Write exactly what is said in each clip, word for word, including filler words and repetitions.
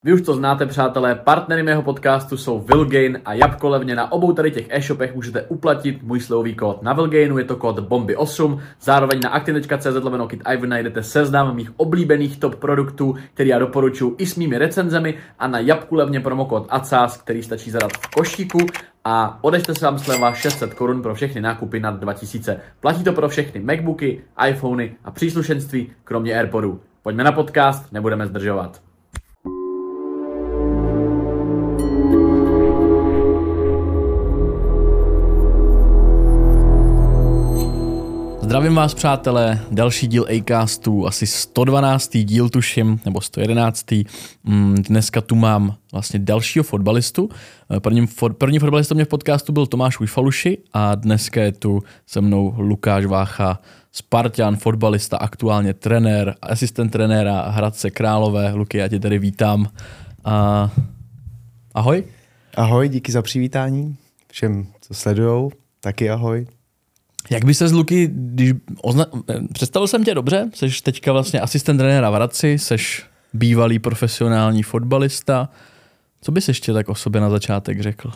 Vy už to znáte, přátelé, partnery mého podcastu jsou Vilgain a Jabko levně. Na obou tady těch e-shopech můžete uplatit můj slevový kód. Na Vilgainu je to kód bomby osm, zároveň na active tečka cé zet lomeno kit ivan najdete seznam mých oblíbených top produktů, který já doporučuji i s mými recenzemi, a na Jabku levně promokód A C A S, který stačí zadat v košíku a odešte se vám sleva šest set korun pro všechny nákupy nad dva tisíce. Platí to pro všechny Macbooky, iPhony a příslušenství, kromě AirPodů. Pojďme na podcast, nebudeme zdržovat. Zdravím vás, přátelé, další díl Acastu, asi sto dvanáctý díl tuším, nebo sto jedenáctý Dneska tu mám vlastně dalšího fotbalistu. Prvním, první fotbalistou mě v podcastu byl Tomáš Ujfaluši a dneska je tu se mnou Lukáš Vácha, Spartan, fotbalista, aktuálně trenér, asistent trenéra Hradce Králové. Luky, já tě tady vítám. A... Ahoj. Ahoj, díky za přivítání. Všem, co sledujou, taky ahoj. Jak by se z Luky, když ozna... představil jsem tě dobře, seš teďka vlastně asistent trenéra v Hradci, seš bývalý profesionální fotbalista. Co bys ještě tak o sobě na začátek řekl?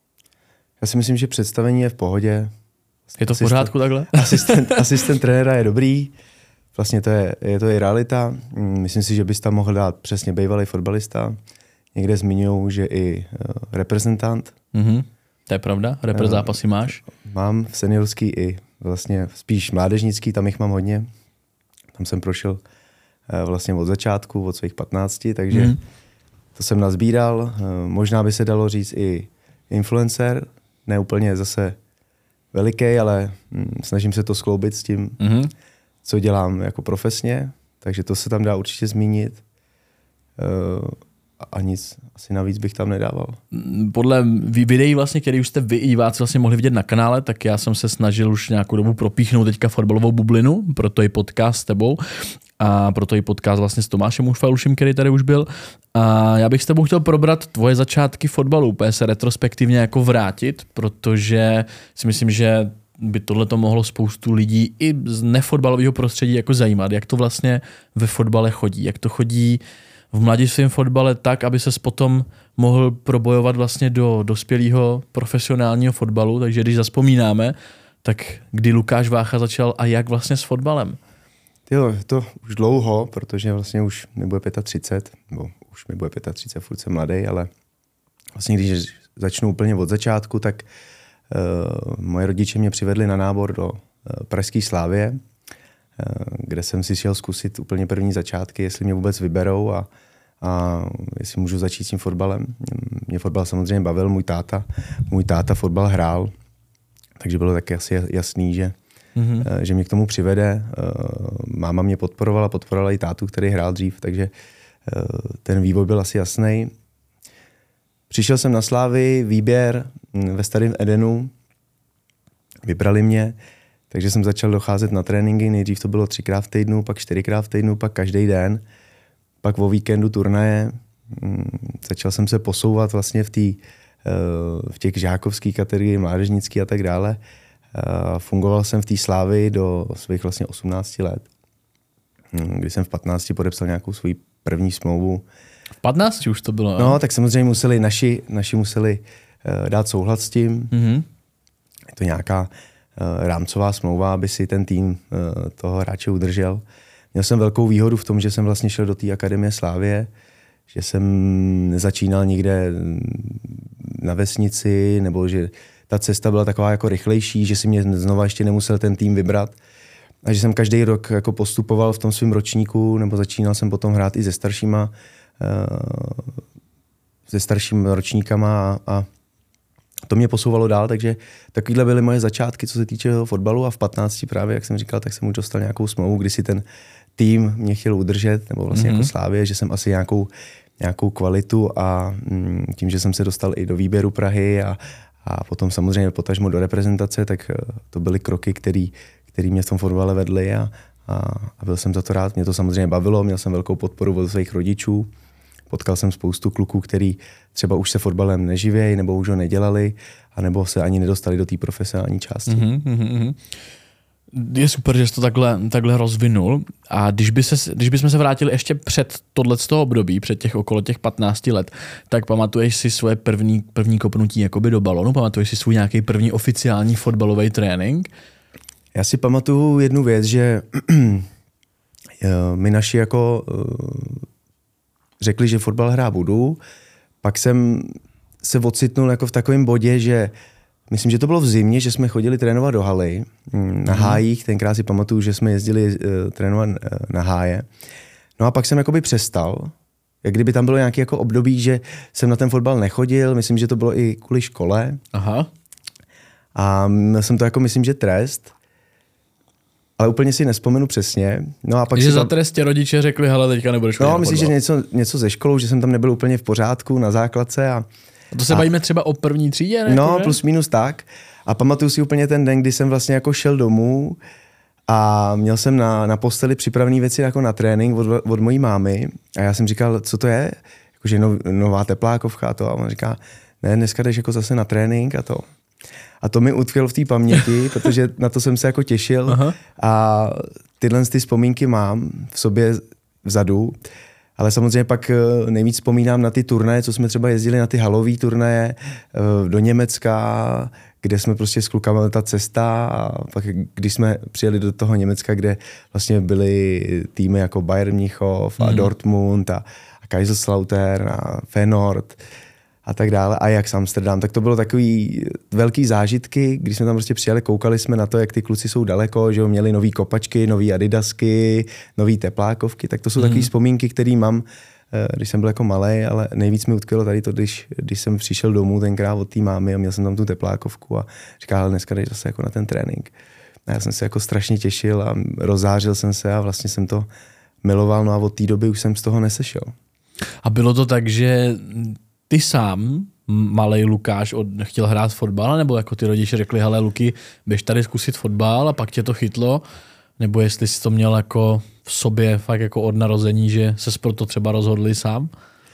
Já si myslím, že představení je v pohodě. Je to v pořádku takhle? Asistent, asistent trenéra je dobrý, vlastně to je, je to i realita. Myslím si, že bys tam mohl dát přesně bývalý fotbalista. Někde zmiňují, že i uh, reprezentant. Mm-hmm. To je pravda? Repre zápasy máš? Mám v seniorský i vlastně spíš mládežnický, tam jich mám hodně. Tam jsem prošel uh, vlastně od začátku, od svých patnácti, takže mm. to jsem nazbíral. Uh, možná by se dalo říct i influencer, ne úplně zase veliký, ale mm, snažím se to skloubit s tím, mm. co dělám jako profesně, takže to se tam dá určitě zmínit. Uh, A nic, asi navíc bych tam nedával. Podle videí, vlastně, které už jste vy i diváci vlastně mohli vidět na kanále, tak já jsem se snažil už nějakou dobu propíchnout teďka fotbalovou bublinu, proto i podcast s tebou a proto i podcast vlastně s Tomášem Ujfaluším, který tady už byl. A já bych s tebou chtěl probrat tvoje začátky fotbalu, úplně se retrospektivně jako vrátit, protože si myslím, že by tohle to mohlo spoustu lidí i z nefotbalového prostředí jako zajímat, jak to vlastně ve fotbale chodí, jak to chodí v mladistvém fotbale tak, aby ses potom mohl probojovat vlastně do dospělého profesionálního fotbalu. Takže když zazpomínáme, tak kdy Lukáš Vácha začal a jak vlastně s fotbalem? Jo, to už dlouho, protože vlastně už mi bude třicet pět, nebo už mi bude třicet pět, furt jsem mladý, ale vlastně když začnu úplně od začátku, tak uh, moje rodiče mě přivedli na nábor do uh, pražské Slavie, uh, kde jsem si šel zkusit úplně první začátky, jestli mě vůbec vyberou a a jestli můžu začít s tím fotbalem. Mě fotbal samozřejmě bavil, můj táta, můj táta fotbal hrál, takže bylo taky asi jasný, že, mm-hmm. že mě k tomu přivede. Máma mě podporovala, podporovala i tátu, který hrál dřív, takže ten vývoj byl asi jasný. Přišel jsem na Slávy, výběr ve Starém Edenu, vybrali mě, takže jsem začal docházet na tréninky, nejdřív to bylo třikrát v týdnu, pak čtyřikrát v týdnu, pak každý den. Pak o víkendu turnaje, začal jsem se posouvat vlastně v, tý, v těch žákovských kategoriích, mládežnický a tak dále. Fungoval jsem v té Slávii do svých vlastně osmnácti let, kdy jsem v patnácti podepsal nějakou svou první smlouvu. V patnácti už to bylo? No, tak samozřejmě museli, naši, naši museli dát souhlas s tím. Mm-hmm. Je to nějaká rámcová smlouva, aby si ten tým toho hráče udržel. Měl jsem velkou výhodu v tom, že jsem vlastně šel do té akademie Slávie, že jsem nezačínal nikde na vesnici, nebo že ta cesta byla taková jako rychlejší, že si mě znova ještě nemusel ten tým vybrat. A že jsem každý rok jako postupoval v tom svém ročníku, nebo začínal jsem potom hrát i se staršíma, se staršími ročníkama a, a to mě posouvalo dál, takže takovýhle byly moje začátky, co se týče fotbalu a v patnácti právě, jak jsem říkal, tak jsem už dostal nějakou smlouvu, kdy si ten tým mě chtěl udržet, nebo vlastně mm-hmm. jako Slávě, že jsem asi nějakou, nějakou kvalitu a mm, tím, že jsem se dostal i do výběru Prahy a, a potom samozřejmě potažmo do reprezentace, tak to byly kroky, který, který mě v tom fotbale vedly a, a, a byl jsem za to rád. Mě to samozřejmě bavilo, měl jsem velkou podporu od svých rodičů. Potkal jsem spoustu kluků, který třeba už se fotbalem neživějí, nebo už ho nedělali, anebo se ani nedostali do té profesionální části. Mm-hmm, mm-hmm. je super, že jsi to takhle, takhle rozvinul. A když, by se, když bychom se vrátili ještě před tohleto období, před těch okolo těch patnácti let, tak pamatuješ si svoje první, první kopnutí jakoby do balonu? Pamatuješ si svůj nějaký první oficiální fotbalový trénink? Já si pamatuju jednu věc, že mi naši jako řekli, že fotbal hrát budu, pak jsem se ocitnul jako v takovém bodě, že myslím, že to bylo v zimě, že jsme chodili trénovat do haly na hájích, tenkrát si pamatuju, že jsme jezdili uh, trénovat uh, na háje. No a pak jsem jakoby přestal, jak kdyby tam bylo nějaké jako období, že jsem na ten fotbal nechodil, myslím, že to bylo i kvůli škole. Aha. A měl jsem to jako, myslím, že trest, ale úplně si nespomenu přesně. No a pak že si za tam... trest tě rodiče řekli, hele, teďka nebudeš chodit. No, myslím, že něco, něco ze školou, že jsem tam nebyl úplně v pořádku na základce. A, a to se a... bavíme třeba o první třídě? Ne? No, plus minus tak. A pamatuju si úplně ten den, kdy jsem vlastně jako šel domů a měl jsem na, na posteli připravené věci jako na trénink od, od mojí mámy. A já jsem říkal, co to je? Jakože no, nová teplákovka a to. A on říká, ne, dneska jdeš jako zase na trénink a to. A to mi utkvělo v té paměti, protože na to jsem se jako těšil. Aha. A tyhle ty vzpomínky mám v sobě vzadu. Ale samozřejmě pak nejvíc vzpomínám na ty turnaje, co jsme třeba jezdili na ty halové turnaje do Německa, kde jsme prostě s klukama ta cesta a pak když jsme přijeli do toho Německa, kde vlastně byly týmy jako Bayern Mnichov a mm. Dortmund a, a Kaiserslautern a Feyenoord a tak dále, a jak Amsterdam, tak to bylo takový velký zážitky, když jsme tam prostě přijeli, koukali jsme na to, jak ty kluci jsou daleko, že jo, měli nový kopačky, nový adidasky, nový teplákovky, tak to jsou mm. takové vzpomínky, které mám, když jsem byl jako malej, ale nejvíc mi utkvělo tady to, když, když jsem přišel domů tenkrát od té mámy a měl jsem tam tu teplákovku a říkal, dneska jdeš zase jako na ten trénink. A já jsem se jako strašně těšil a rozzářil jsem se a vlastně jsem to miloval, no a od té doby už jsem z toho nesešel. A bylo to tak, že ty sám, malej Lukáš, od, chtěl hrát fotbal, nebo jako ty rodiče řekli, hele Luky, běž tady zkusit fotbal a pak tě to chytlo, nebo jestli jsi to měl jako v sobě fakt jako od narození, že ses pro to třeba rozhodli sám?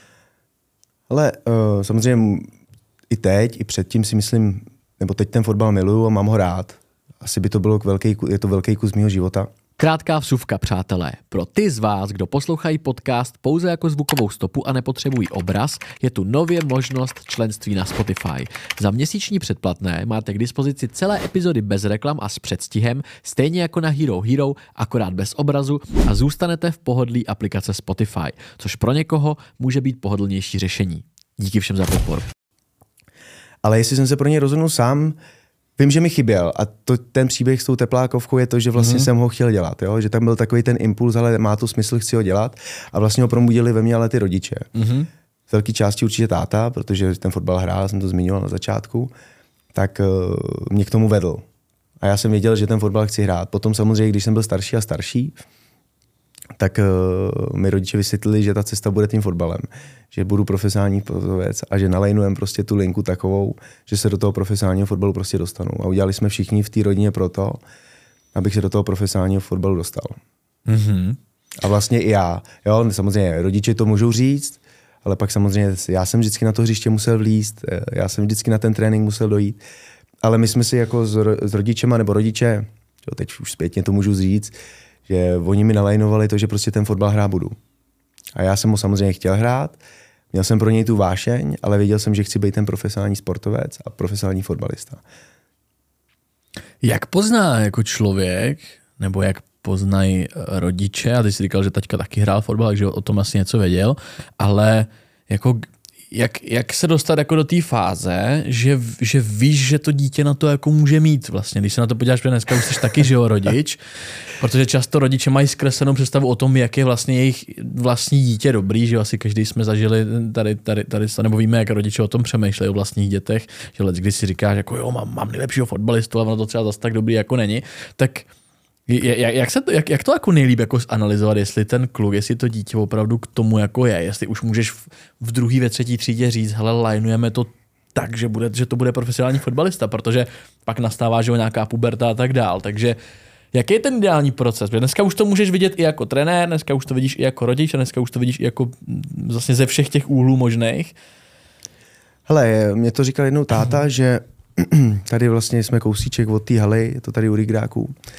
Ale uh, samozřejmě i teď, i předtím si myslím, nebo teď ten fotbal miluju a mám ho rád. Asi by to bylo velký, je to velký kus mýho života. Krátká vsuvka, přátelé. Pro ty z vás, kdo poslouchají podcast pouze jako zvukovou stopu a nepotřebují obraz, je tu nově možnost členství na Spotify. Za měsíční předplatné máte k dispozici celé epizody bez reklam a s předstihem, stejně jako na Hero Hero, akorát bez obrazu, a zůstanete v pohodlí aplikace Spotify, což pro někoho může být pohodlnější řešení. Díky všem za podporu. Ale jestli jsem se pro něj rozhodnul sám, vím, že mi chyběl, a to, ten příběh s tou teplákovkou je to, že vlastně mm-hmm. jsem ho chtěl dělat, jo? Že tam byl takový ten impuls, ale má to smysl, chci ho dělat, a vlastně ho promudili ve mně ale ty rodiče. Mm-hmm. V velké části určitě táta, protože ten fotbal hrál, jsem to zmiňoval na začátku, tak uh, mě k tomu vedl. A já jsem věděl, že ten fotbal chci hrát. Potom samozřejmě, když jsem byl starší a starší, tak uh, mi rodiče vysvětlili, že ta cesta bude tím fotbalem, že budu profesionální sportovec a že nalejnujem prostě tu linku takovou, že se do toho profesionálního fotbalu prostě dostanu. A udělali jsme všichni v té rodině proto, abych se do toho profesionálního fotbalu dostal. Mm-hmm. A vlastně i já. Jo, samozřejmě rodiče to můžou říct, ale pak samozřejmě já jsem vždycky na to hřiště musel vlízt, já jsem vždycky na ten trénink musel dojít. Ale my jsme si jako s, s rodičema nebo rodiče, jo, teď už zpětně to můžu říct, že oni mi nalajnovali to, že prostě ten fotbal hrát budu. A já jsem ho samozřejmě chtěl hrát, měl jsem pro něj tu vášeň, ale věděl jsem, že chci být ten profesionální sportovec a profesionální fotbalista. Jak pozná jako člověk, nebo jak poznají rodiče, a ty jsi říkal, že taťka taky hrál fotbal, takže o tom asi něco věděl, ale jako Jak, jak se dostat jako do té fáze, že, že víš, že to dítě na to jako může mít vlastně. Když se na to podíváš, protože dneska už jsi taky, že jo, rodič, protože často rodiče mají zkreslenou představu o tom, jak je vlastně jejich vlastní dítě dobrý, že asi každý jsme zažili tady, tady, tady, nebo víme, jak rodiče o tom přemýšlejí o vlastních dětech, že let, když si říkáš, jako jo, mám, mám nejlepšího fotbalistu, ale ono to třeba zase tak dobrý jako není, tak Jak, jak, se to, jak, jak to jako nejlíp jako zanalizovat, jestli ten kluk, jestli to dítě opravdu k tomu jako je, jestli už můžeš v, v druhé, ve třetí třídě říct, hele, lajnujeme to tak, že, bude, že to bude profesionální fotbalista, protože pak nastává, že jo, nějaká puberta a tak dál, takže jaký je ten ideální proces? Protože dneska už to můžeš vidět i jako trenér, dneska už to vidíš i jako rodič a dneska už to vidíš i jako vlastně ze všech těch úhlů možných. Hele, mě to říkal jednou táta, že tady vlastně jsme kousíček od té haly, je to tady u Rigráků,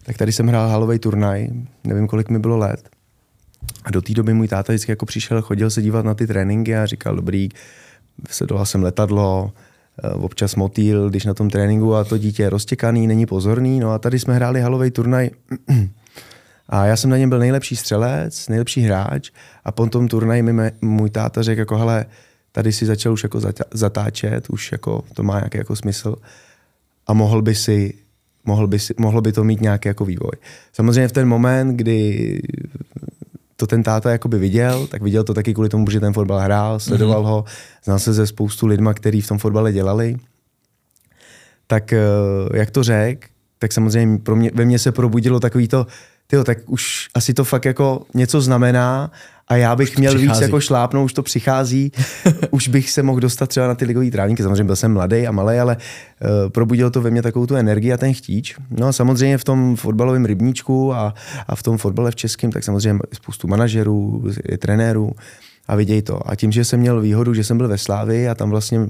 tak tady jsem hrál halový turnaj, nevím, kolik mi bylo let. A do té doby můj táta vždycky jako přišel, chodil se dívat na ty tréninky a říkal, dobrý, sledoval jsem letadlo, občas motýl, když na tom tréninku a to dítě je roztěkaný, není pozorný. No a tady jsme hráli halový turnaj a já jsem na něm byl nejlepší střelec, nejlepší hráč a po tom turnaji mi můj táta řekl, jako hele, tady si začal už jako zatáčet, už jako to má nějaký jako smysl a mohl by si, mohl by si, mohlo by to mít nějaký jako vývoj. Samozřejmě v ten moment, kdy to ten táta jakoby viděl, tak viděl to taky kvůli tomu, že ten fotbal hrál, sledoval mm-hmm. ho, znal se ze spoustu lidma, kteří v tom fotbale dělali. Tak jak to řekl, tak samozřejmě pro mě, ve mně se probudilo takový to, tyjo, tak už asi to fakt jako něco znamená a já bych měl přichází. víc jako šlápnout, už to přichází, už bych se mohl dostat třeba na ty ligový trávníky, samozřejmě byl jsem mladý a malej, ale uh, probudilo to ve mně takovou tu energii a ten chtíč. No a samozřejmě v tom fotbalovém rybníčku a, a v tom fotbale v českém, tak samozřejmě spoustu manažerů, trenérů a viděj to. A tím, že jsem měl výhodu, že jsem byl ve Slávii a tam vlastně uh,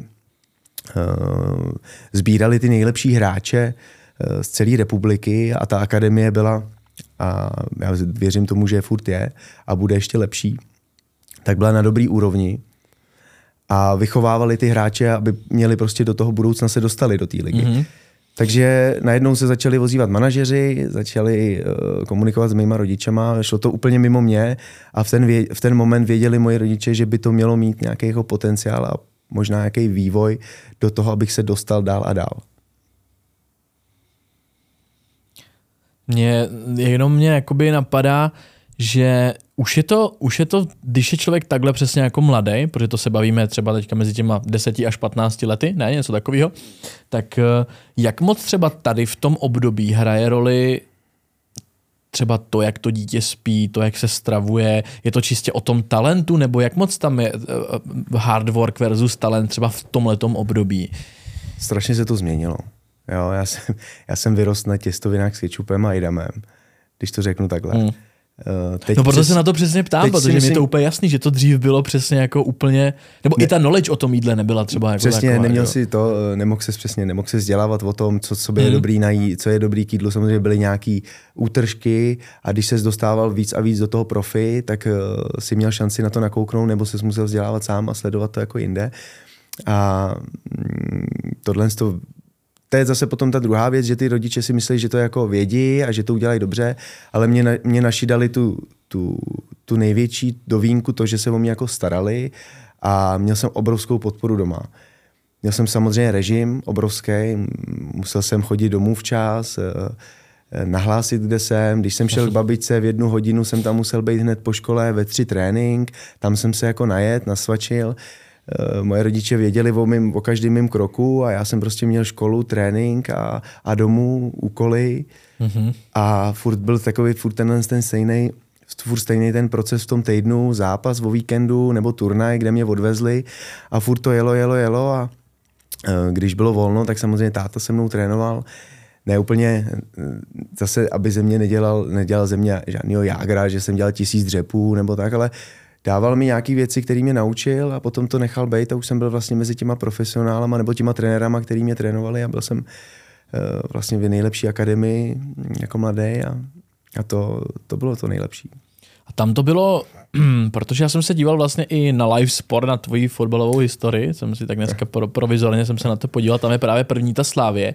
sbírali ty nejlepší hráče uh, z celé republiky a ta akademie byla a já věřím tomu, že furt je a bude ještě lepší, tak byla na dobrý úrovni a vychovávali ty hráče, aby měli prostě do toho budoucna se dostali do té ligy. Mm-hmm. Takže najednou se začali ozývat manažeři, začali uh, komunikovat s mýma rodičema, šlo to úplně mimo mě a v ten, vě, v ten moment věděli moji rodiče, že by to mělo mít nějaký jako potenciál a možná nějaký vývoj do toho, abych se dostal dál a dál. Mě, jenom mě jakoby napadá, že už je, to, už je to, když je člověk takhle přesně jako mladý, protože to se bavíme třeba teďka mezi těma deseti až patnácti lety, ne, něco takového, tak jak moc třeba tady v tom období hraje roli třeba to, jak to dítě spí, to, jak se stravuje, je to čistě o tom talentu, nebo jak moc tam je hard work versus talent třeba v tomhletom období? Strašně se to změnilo. Jo, já jsem, já jsem vyrost na těstovinách s kečupem a idamem, když to řeknu takhle. Hmm. Teď no proto přes, se na to přesně ptám, protože myslím, mi je to úplně jasný, že to dřív bylo přesně jako úplně, nebo ne, i ta knowledge o tom jídle nebyla třeba jako přesně, taková, neměl jo. si to, nemohl se přesně, nemohl se vzdělávat o tom, co, co by je hmm. dobrý najít, co je dobrý k jídlu, samozřejmě byly nějaký útržky a když ses dostával víc a víc do toho profi, tak uh, si měl šanci na to nakouknout, nebo ses musel vzdělávat sám a sledovat to jako jinde. A mm, tohle to To je zase potom ta druhá věc, že ty rodiče si myslí, že to jako vědí a že to udělají dobře, ale mě, na, mě naši dali tu, tu, tu největší dovínku, to, že se o mě jako starali a měl jsem obrovskou podporu doma. Měl jsem samozřejmě režim obrovský, musel jsem chodit domů včas, nahlásit, kde jsem. Když jsem šel k babičce v jednu hodinu, jsem tam musel být hned po škole ve tři trénink, tam jsem se jako najet, nasvačil. Moje rodiče věděli o, mým, o každém mým kroku a já jsem prostě měl školu, trénink a, a domů, úkoly mm-hmm. a furt byl takový, furt tenhle ten stejný, furt stejný ten proces v tom týdnu, zápas o víkendu nebo turnaj, kde mě odvezli a furt to jelo, jelo, jelo a když bylo volno, tak samozřejmě táta se mnou trénoval. Ne úplně zase, aby ze mě nedělal, nedělal ze mě žádnýho jágra, že jsem dělal tisíc dřepů nebo tak, ale dával mi nějaké věci, které mě naučil a potom to nechal být a už jsem byl vlastně mezi těma profesionálama nebo těma trenérama, který mě trénovali a byl jsem uh, vlastně v nejlepší akademii jako mladý a, a to, to bylo to nejlepší. A tam to bylo, protože já jsem se díval vlastně i na live sport, na tvoji fotbalovou historii, jsem si tak dneska pro, provizorně jsem se na to podíval, tam je právě první ta Slávie.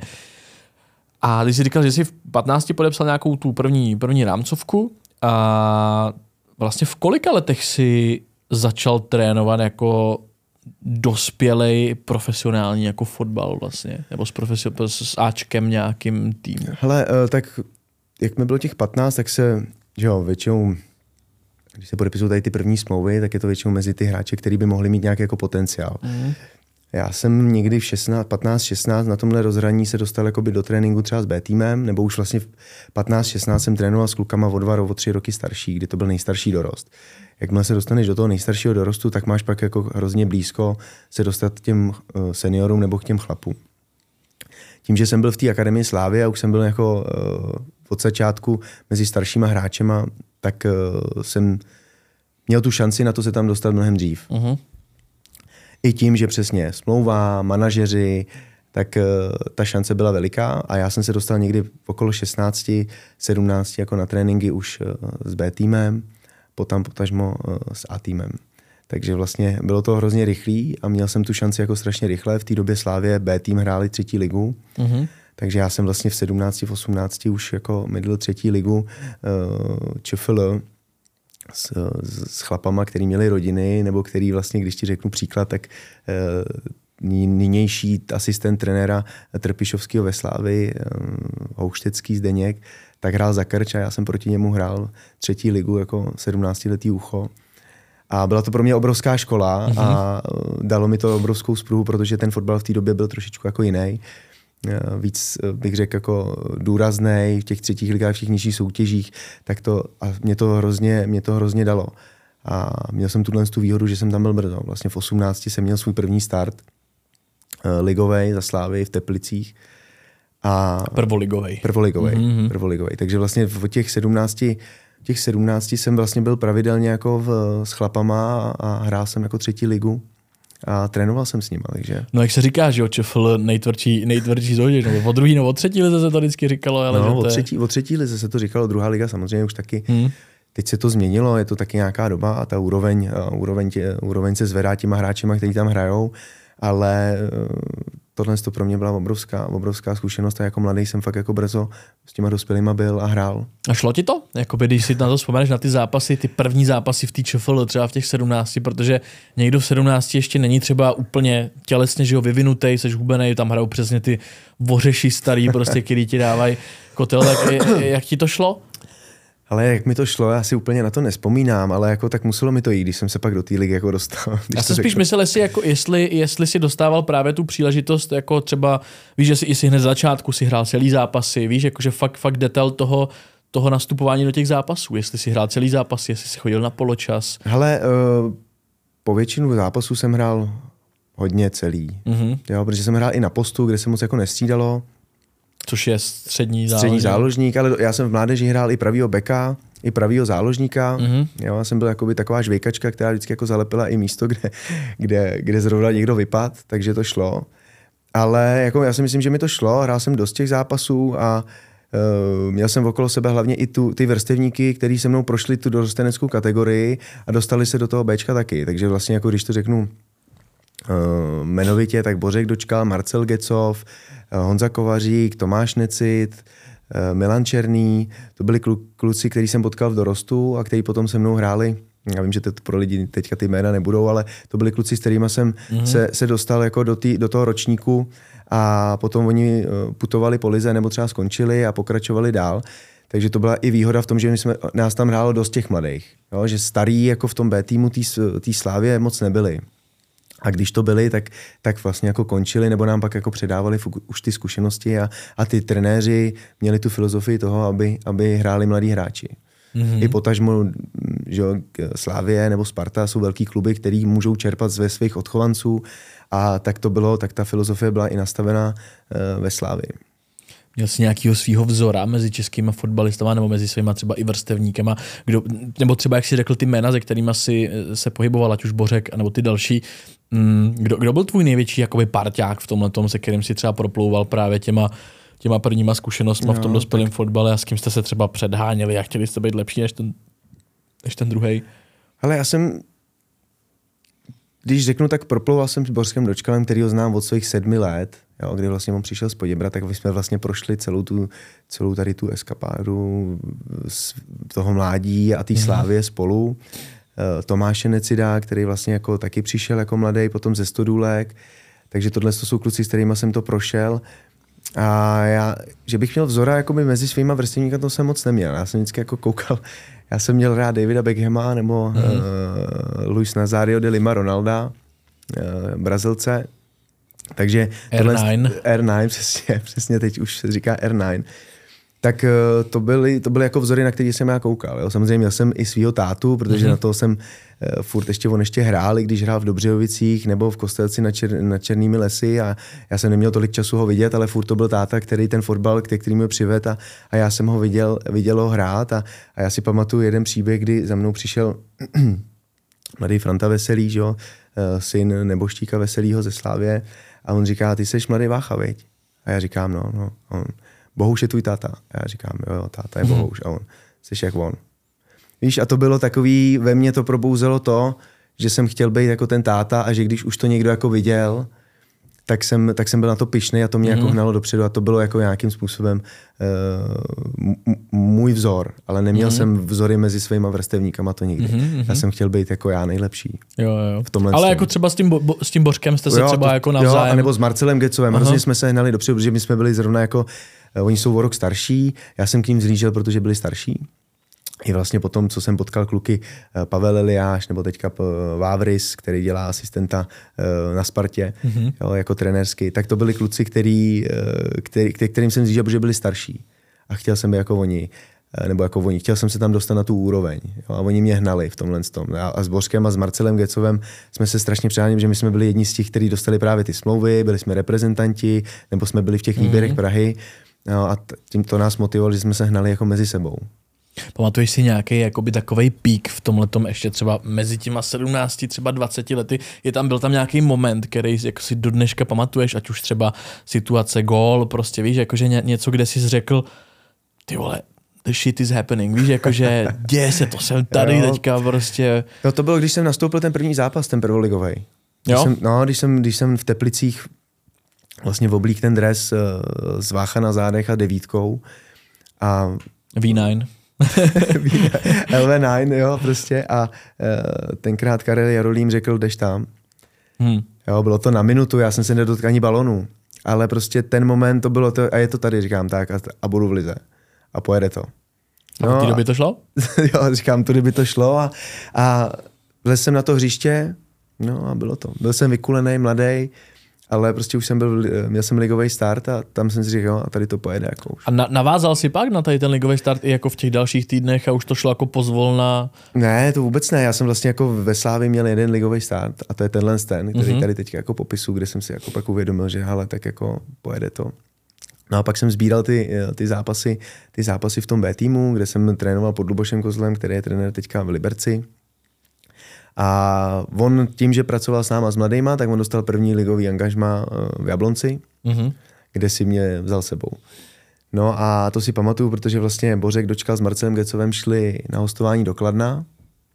A když jsi říkal, že jsi v patnácti podepsal nějakou tu první, první rámcovku a vlastně v kolika letech si začal trénovat jako dospělej profesionální jako fotbal vlastně? Nebo s, profesio- s Ačkem nějakým týmu? Hele, tak jak mi bylo těch patnáct, tak se, že jo, většinou, když se podepisují tady ty první smlouvy, tak je to většinou mezi ty hráče, který by mohli mít nějaký jako potenciál. Mm. Já jsem někdy v šestnáct, patnáct šestnáct na tomhle rozhraní se dostal jakoby do tréninku třeba s B týmem, nebo už vlastně v patnáct šestnáct jsem trénoval s klukama o dva, o tři roky starší, kdy to byl nejstarší dorost. Jakmile se dostaneš do toho nejstaršího dorostu, tak máš pak jako hrozně blízko se dostat k těm seniorům nebo k těm chlapům. Tím, že jsem byl v té akademii Slávy a už jsem byl jako uh, od začátku mezi staršíma hráčema, tak uh, jsem měl tu šanci na to se tam dostat mnohem dřív. Uh-huh. I tím, že přesně smlouva, manažeři tak ta šance byla veliká a já jsem se dostal někdy okolo šestnáct sedmnáct jako na tréninky už s B týmem, potom potažmo s A týmem. Takže vlastně bylo to hrozně rychlý a měl jsem tu šanci jako strašně rychle. V té době Slávě B tým hráli třetí ligu, mm-hmm. takže já jsem vlastně v sedmnácti, v osmnácti už jako mydl třetí ligu uh, ČFL s, s chlapama, který měli rodiny, nebo který vlastně, když ti řeknu příklad, tak uh, nynější asistent trenéra Trpišovského ve Slávii, uh, Houštecký Zdeněk, tak hrál za Krč a já jsem proti němu hrál třetí ligu jako sedmnáctiletý ucho. A byla to pro mě obrovská škola mm-hmm. a dalo mi to obrovskou spruhu, protože ten fotbal v té době byl trošičku jako jiný. Víc bych řekl jako důraznej v těch třetích ligách, v těch nižších soutěžích, tak to, a mě to hrozně, mě to hrozně dalo. A měl jsem tuhle tu výhodu, že jsem tam byl brzo. Vlastně v osmnácti jsem měl svůj první start ligovej za Slávy v Teplicích. A prvoligovej. Prvoligovej, mm-hmm. prvoligovej. Takže vlastně v těch sedmnácti těch sedmnácti jsem vlastně byl pravidelně jako v, s chlapama a hrál jsem jako třetí ligu a trénoval jsem s nima, takže... No jak se říká, že jo, ČFL nejtvrdší, nejtvrdší soutěž, nebo o druhý, nebo o třetí lize se to vždycky říkalo, ale no, že o to je... třetí, o třetí lize se to říkalo, druhá liga samozřejmě už taky. Hmm. Teď se to změnilo, je to taky nějaká doba a ta úroveň, úroveň, tě, úroveň se zvedá těma hráčima, kteří tam hrajou, ale tohle to pro mě byla obrovská, obrovská zkušenost a jako mladý jsem fakt jako brzo s těma dospělýma byl a hrál. A šlo ti to? Jakoby, když si na to vzpomeneš, na ty zápasy, ty první zápasy v té ČFL, třeba v těch sedmnácti, protože někdo v sedmnácti ještě není třeba úplně tělesně, že ho vyvinutej, seš hubenej, tam hrajou přesně ty vořeši starý, prostě, který ti dávají kotel, tak jak ti to šlo? Ale jak mi to šlo, já si úplně na to nespomínám, ale jako tak muselo mi to jít, když jsem se pak do té ligy jako dostal. Já jsem spíš myslel, jestli, jako, jestli, jestli si dostával právě tu příležitost, jako třeba, víš, že si, jestli hned z začátku si hrál celý zápasy, víš, jakože fakt, fakt detail toho, toho nastupování do těch zápasů, jestli si hrál celý zápas, jestli si chodil na poločas. Hele, uh, po většinu zápasů jsem hrál hodně celý, mm-hmm. jo, protože jsem hrál i na postu, kde se moc jako nestřídalo. Což je střední záložník. Střední záložník, ale já jsem v mládeži hrál i pravýho beka, i pravýho záložníka. Mm-hmm. Jo, já jsem byl jakoby taková žvejkačka, která vždycky jako zalepila i místo, kde, kde, kde zrovna někdo vypad, takže to šlo. Ale jako já si myslím, že mi to šlo, hrál jsem dost těch zápasů a uh, měl jsem okolo sebe hlavně i tu, ty vrstevníky, kteří se mnou prošli tu dorosteneckou kategorii a dostali se do toho Bčka taky. Takže vlastně jako když to řeknu Uh, jmenovitě, tak Bořek Dočkal, Marcel Gecov, uh, Honza Kovařík, Tomáš Necit, uh, Milan Černý, to byli klu, kluci, který jsem potkal v dorostu a kteří potom se mnou hráli. Já vím, že to pro lidi teďka ty jména nebudou, ale to byli kluci, s kterými jsem mm-hmm. se, se dostal jako do, tý, do toho ročníku a potom oni uh, putovali po lize nebo třeba skončili a pokračovali dál. Takže to byla i výhoda v tom, že my jsme, nás tam hrálo dost těch mladých. Jo? Že starý jako v tom B týmu té Slávě moc nebyli. A když to byli, tak, tak vlastně jako končili, nebo nám pak jako předávali už ty zkušenosti a, a ty trenéři měli tu filozofii toho, aby, aby hráli mladí hráči. Mm-hmm. I potažmo, že Slavie nebo Sparta jsou velký kluby, který můžou čerpat ze svých odchovanců a tak to bylo, tak ta filozofie byla i nastavená uh, ve Slavii. Měl jsi nějakého svého vzora mezi českýma fotbalistama nebo mezi svýma třeba i vrstevníkama, kdo, nebo třeba jak jsi řekl ty jména, se kterými si se pohyboval, ať už Bořek, nebo ty další, kdo, kdo byl tvůj největší jakoby parťák v tomhletom, se kterým si třeba proplouval právě těma, těma prvníma zkušenostma no, v tom dospělém tak... fotbale a s kým jste se třeba předháněli a chtěli jste být lepší než ten, než ten druhej? Ale já jsem, když řeknu, tak proplouval jsem s Bořkem Dočkalem, který ho znám od svých sedmi let, jo, kdy vlastně on přišel z Poděbra, tak jsme vlastně prošli celou, tu, celou tady tu eskapádu z toho mládí a té Slávie spolu. Tomáše Necida, který vlastně jako taky přišel jako mladý, potom ze Stodůlek. Takže tohle to jsou kluci, s kterými jsem to prošel. A já, že bych měl vzora jakoby mezi svýma vrstevníky, to jsem moc neměl. Já jsem vždycky jako koukal, já jsem měl rád Davida Beckhama nebo mm. uh, Luis Nazario de Lima Ronalda, uh, Brazilce. Takže R nine. R nine, přesně, přesně teď už se říká R nine. Tak uh, to byly, to byly jako vzory, na který jsem já koukal. Jo. Samozřejmě měl jsem i svýho tátu, protože mm-hmm. na toho jsem uh, furt ještě, on ještě hrál, když hrál v Dobřejovicích nebo v Kostelci na, čer, na Černými lesy a já jsem neměl tolik času ho vidět, ale furt to byl táta, který ten fotbal, který mě přivedl a, a já jsem ho viděl, viděl ho hrát a, a já si pamatuju jeden příběh, kdy za mnou přišel mladý Franta Veselý, že jo, uh, syn Neboštíka Veselýho ze Slávie A on říká, ty jsi mladý Vácha, viď? A já říkám, no, no. A on, Bohuš je tvůj táta. A já říkám, jo, jo, táta je Bohuš. A on, jsi jak on. Víš, a to bylo takový, ve mně to probouzelo to, že jsem chtěl být jako ten táta a že když už to někdo jako viděl, tak jsem, tak jsem byl na to pyšnej a to mě mm. jako hnalo dopředu a to bylo jako nějakým způsobem uh, m- můj vzor, ale neměl mm. jsem vzory mezi svýma vrstevníkama, to nikdy. Mm-hmm. Já jsem chtěl být jako já nejlepší. Jo, jo. V tomhle ale stům. jako třeba s tím, bo, s tím Bořkem jste se jo, třeba to, jako navzájem... Jo, anebo s Marcelem Gecovem, hrozně jsme se hnali dopředu, protože my jsme byli zrovna jako, uh, oni jsou o rok starší, já jsem k ním zlížel, protože byli starší. I vlastně potom, co jsem potkal kluky Pavel Eliáš nebo teďka Vávris, který dělá asistenta na Spartě mm-hmm. jo, jako trenérský, tak to byli kluci, který, který, kterým jsem zjížděl, protože byli starší. A chtěl jsem být jako oni, nebo jako oni. Chtěl jsem se tam dostat na tu úroveň. Jo, a oni mě hnali v tomhle tom. A s Bořkem a s Marcelem Gecovem jsme se strašně přáli, že my jsme byli jedni z těch, kteří dostali právě ty smlouvy, byli jsme reprezentanti, nebo jsme byli v těch výběrech mm-hmm. Prahy. No, a tím to nás motivovalo, že jsme se hnali jako mezi sebou. Pamatuješ si nějaký jakoby takovej pík v tomhletom ještě třeba mezi těma sedmnácti, třeba dvaceti lety? Je tam, byl tam nějaký moment, který jako si do dneška pamatuješ, ať už třeba situace, gól, prostě víš, jakože ně, něco, kde jsi řekl, ty vole, the shit is happening, víš, jakože děje se, to jsem tady jo. teďka prostě. No to bylo, když jsem nastoupil ten první zápas, ten prvoligovej. Když jo? Jsem, no, když jsem, když jsem v Teplicích vlastně oblík ten dres uh, z Vácha na zádech a devítkou a vé devět. el vé devět, jo, prostě a uh, tenkrát Karel Jarolím řekl, jdeš tam. Hmm. Jo, bylo to na minutu, já jsem se nedotkl ani balonu, ale prostě ten moment to bylo to, a je to tady, říkám tak a, a budu v lize a pojede to. No, a v té době to šlo? Jo, říkám, tudy by to šlo a, a vlez jsem na to hřiště, no a bylo to. Byl jsem vykulený, mladý, ale prostě už jsem byl, měl jsem ligový start a tam jsem si říkal, jo, a tady to pojede jako už. A na, navázal si pak na tady ten ligový start i jako v těch dalších týdnech a už to šlo jako pozvolna? Ne, to vůbec ne, já jsem vlastně jako ve Slávii měl jeden ligový start a to je tenhle ten, který mm-hmm. tady teď jako popisu, kde jsem si jako pak uvědomil, že hele, tak jako pojede to. No a pak jsem sbíral ty, ty zápasy, ty zápasy v tom B týmu, kde jsem trénoval pod Lubošem Kozlem, který je trenér teďka v Liberci. A on tím, že pracoval s náma s mladejma, tak on dostal první ligový angažmá v Jablonci, mm-hmm. kde si mě vzal sebou. No a to si pamatuju, protože vlastně Bořek Dočkal s Marcelem Gecovem šli na hostování do Kladna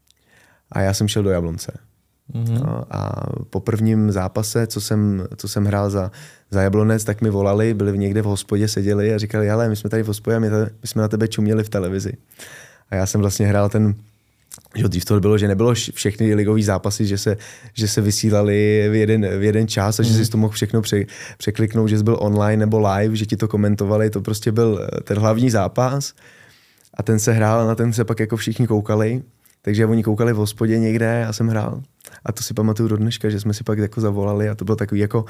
a já jsem šel do Jablonce. Mm-hmm. No a po prvním zápase, co jsem, co jsem hrál za, za Jablonec, tak mi volali, byli někde v hospodě, seděli a říkali, ale my jsme tady v hospodě a my, tady, my jsme na tebe čuměli v televizi. A já jsem vlastně hrál ten, že dřív to bylo, že nebylo všechny ligový zápasy, že se, že se vysílali v jeden, v jeden čas a že mm. si to mohl všechno pře, překliknout, že jsi byl online nebo live, že ti to komentovali, to prostě byl ten hlavní zápas a ten se hrál a na ten se pak jako všichni koukali, takže oni koukali v hospodě někde a jsem hrál. A to si pamatuju do dneška, že jsme si pak jako zavolali a to bylo takový jako,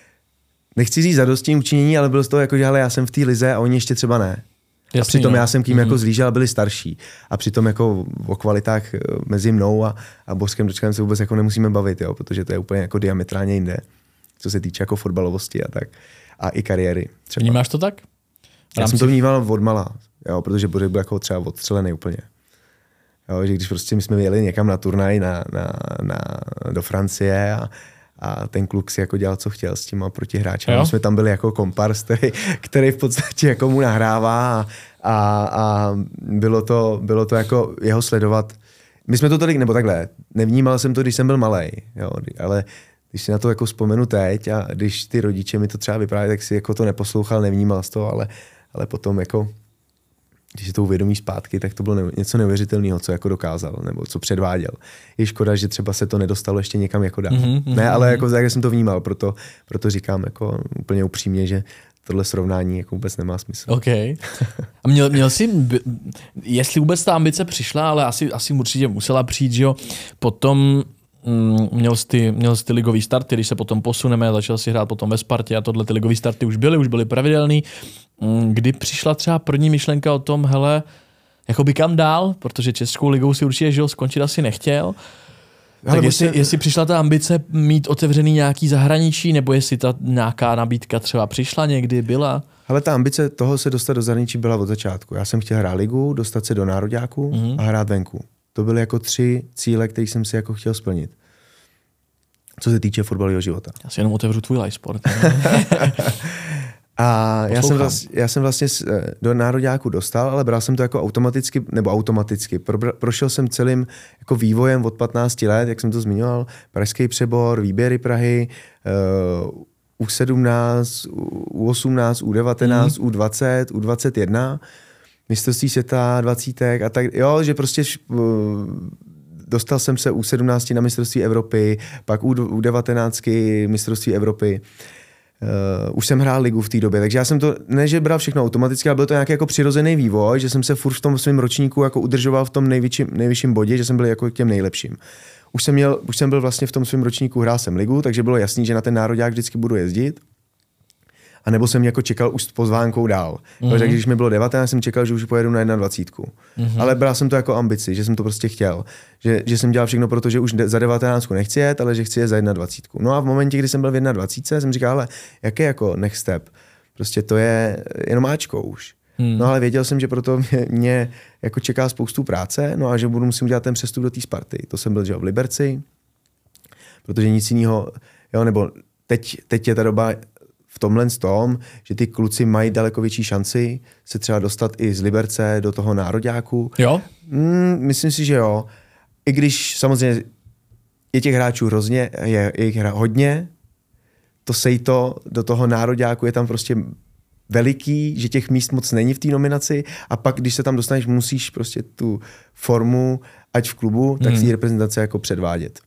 nechci říct zadostní učinění, ale bylo z toho jako, že ale já jsem v té lize a oni ještě třeba ne. Jasný, a přitom no. já jsem kým mm-hmm. jako zlížel a byli starší. A přitom jako o kvalitách mezi mnou a, a Bořkem Dočkalem se vůbec jako nemusíme bavit, jo, protože to je úplně jako diametrálně jinde, co se týče jako fotbalovosti a tak. A i kariéry. Třeba. Vnímáš to tak? Já jsem to vnímal odmala, jo, protože Bořek byl jako třeba odstřelený úplně. Jo, že když prostě my jsme jeli někam na turnaj na, na, na, do Francie a, a ten kluk si jako dělal, co chtěl s těma protihráčem. My jsme tam byli jako kompars, který, který v podstatě jako mu nahrává a, a, a bylo, to, bylo to jako jeho sledovat. My jsme to tolik, nebo takhle, nevnímal jsem to, když jsem byl malej, jo, ale když si na to jako vzpomenu teď a když ty rodiče mi to třeba vyprávějí, tak si jako to neposlouchal, nevnímal z toho, ale, ale potom jako když si to uvědomí zpátky, tak to bylo něco neuvěřitelného, co jako dokázal, nebo co předváděl. Je škoda, že třeba se to nedostalo ještě někam jako dál. Mm-hmm, ne, ale jako tak jsem to vnímal, proto, proto říkám jako úplně upřímně, že tohle srovnání jako vůbec nemá smysl. OK. A měl, měl jsi, jestli vůbec ta ambice přišla, ale asi, asi určitě musela přijít, že jo, potom mm, měl jsi ty, měl jsi ty ligový starty, když se potom posuneme, začal si hrát potom ve Spartě a tohle ty ligový starty už byly, už byly pravidelný. Kdy přišla třeba první myšlenka o tom, hele, jakoby kam dál, protože Českou ligou si určitě žil, skončit asi nechtěl. Ale tak jestli, se... jestli přišla ta ambice mít otevřený nějaký zahraničí, nebo jestli ta nějaká nabídka třeba přišla někdy, byla? Ale ta ambice toho se dostat do zahraničí byla od začátku. Já jsem chtěl hrát ligu, dostat se do nároďáku mm-hmm. a hrát venku. To byly jako tři cíle, které jsem si jako chtěl splnit. co se týče fotbalového života. Já si jenom otevřu tvůj live sport. A já jsem, vlastně, já jsem vlastně do nároďáku dostal, ale bral jsem to jako automaticky, nebo automaticky. Pro, prošel jsem celým jako vývojem od patnácti let, jak jsem to zmiňoval, pražský přebor, výběry Prahy, uh, U sedmnáct, U osmnáct, U devatenáct, mm. U dvacet, U dvacet jedna, mistrovství světa, dvacítek a tak, jo, že prostě uh, dostal jsem se U sedmnáct na mistrovství Evropy, pak U devatenáct mistrovství Evropy. Uh, už jsem hrál ligu v té době, takže já jsem to, ne že bral všechno automaticky, ale byl to nějaký jako přirozený vývoj, že jsem se furt v tom svém ročníku jako udržoval v tom nejvyšším, nejvyšším bodě, že jsem byl jako těm nejlepším. Už jsem, měl, už jsem byl vlastně v tom svém ročníku, hrál jsem ligu, takže bylo jasný, že na ten nároďák vždycky budu jezdit. A nebo jsem jako čekal už s pozvánkou dál. Mm-hmm. Takže když mi bylo devatenáct, jsem čekal, že už pojedu na dvacet jedna. Mm-hmm. Ale bral jsem to jako ambici, že jsem to prostě chtěl. Že, že jsem dělal všechno, protože už za devatenáct nechci jet, ale že chci jet za dvacet jedna. No a v momentě, kdy jsem byl v dvacet jedna, jsem říkal, ale jaký jako next step? Prostě to je jenom áčko už. Hmm. No ale věděl jsem, že proto mě, mě jako čeká spoustu práce, no a že budu musím udělat ten přestup do té Sparty. To jsem byl že v Liberci, protože nic jiného, jo, nebo teď, teď je ta doba v tomhle tom, že ty kluci mají daleko větší šanci se třeba dostat i z Liberce do toho nároďáku. Jo? Mm, myslím si, že jo. I když samozřejmě je těch hráčů hrozně, je, je jich hodně, to sejto do toho nároďáku je tam prostě veliký, že těch míst moc není v té nominaci a pak, když se tam dostaneš, musíš prostě tu formu, ať v klubu, tak hmm. si reprezentace jako předvádět.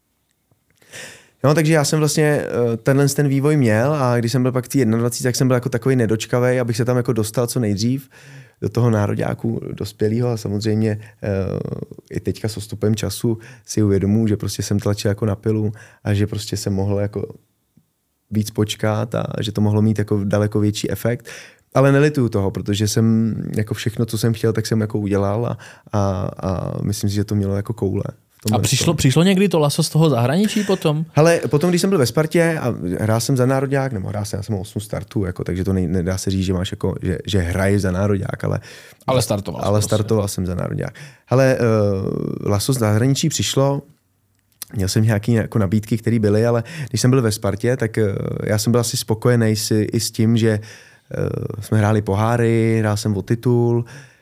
No, takže já jsem vlastně tenhle ten vývoj měl a když jsem byl pak v té dvacet jedna, tak jsem byl jako takový nedočkavej, abych se tam jako dostal co nejdřív do toho nároďáku dospělého a samozřejmě i teďka s odstupem času si uvědomuji, že prostě jsem tlačil jako na pilu a že prostě jsem mohl jako víc počkat a že to mohlo mít jako daleko větší efekt. Ale nelituju toho, protože jsem jako všechno, co jsem chtěl, tak jsem jako udělal a, a, a myslím si, že to mělo jako koule. A přišlo, přišlo někdy to laso z toho zahraničí potom? Hele, potom, když jsem byl ve Spartě a hrál jsem za nároďák, nebo hrál jsem, já jsem osm startů, jako, takže to ne, nedá se říct, že máš jako, že, že hraješ za nároďák, ale, ale startoval, ale startoval prostě. jsem za nároďák. Hele, uh, laso z zahraničí přišlo, měl jsem nějaké jako nabídky, které byly, ale když jsem byl ve Spartě, tak uh, já jsem byl asi spokojený si, i s tím, že uh, jsme hráli poháry, hrál jsem o titul,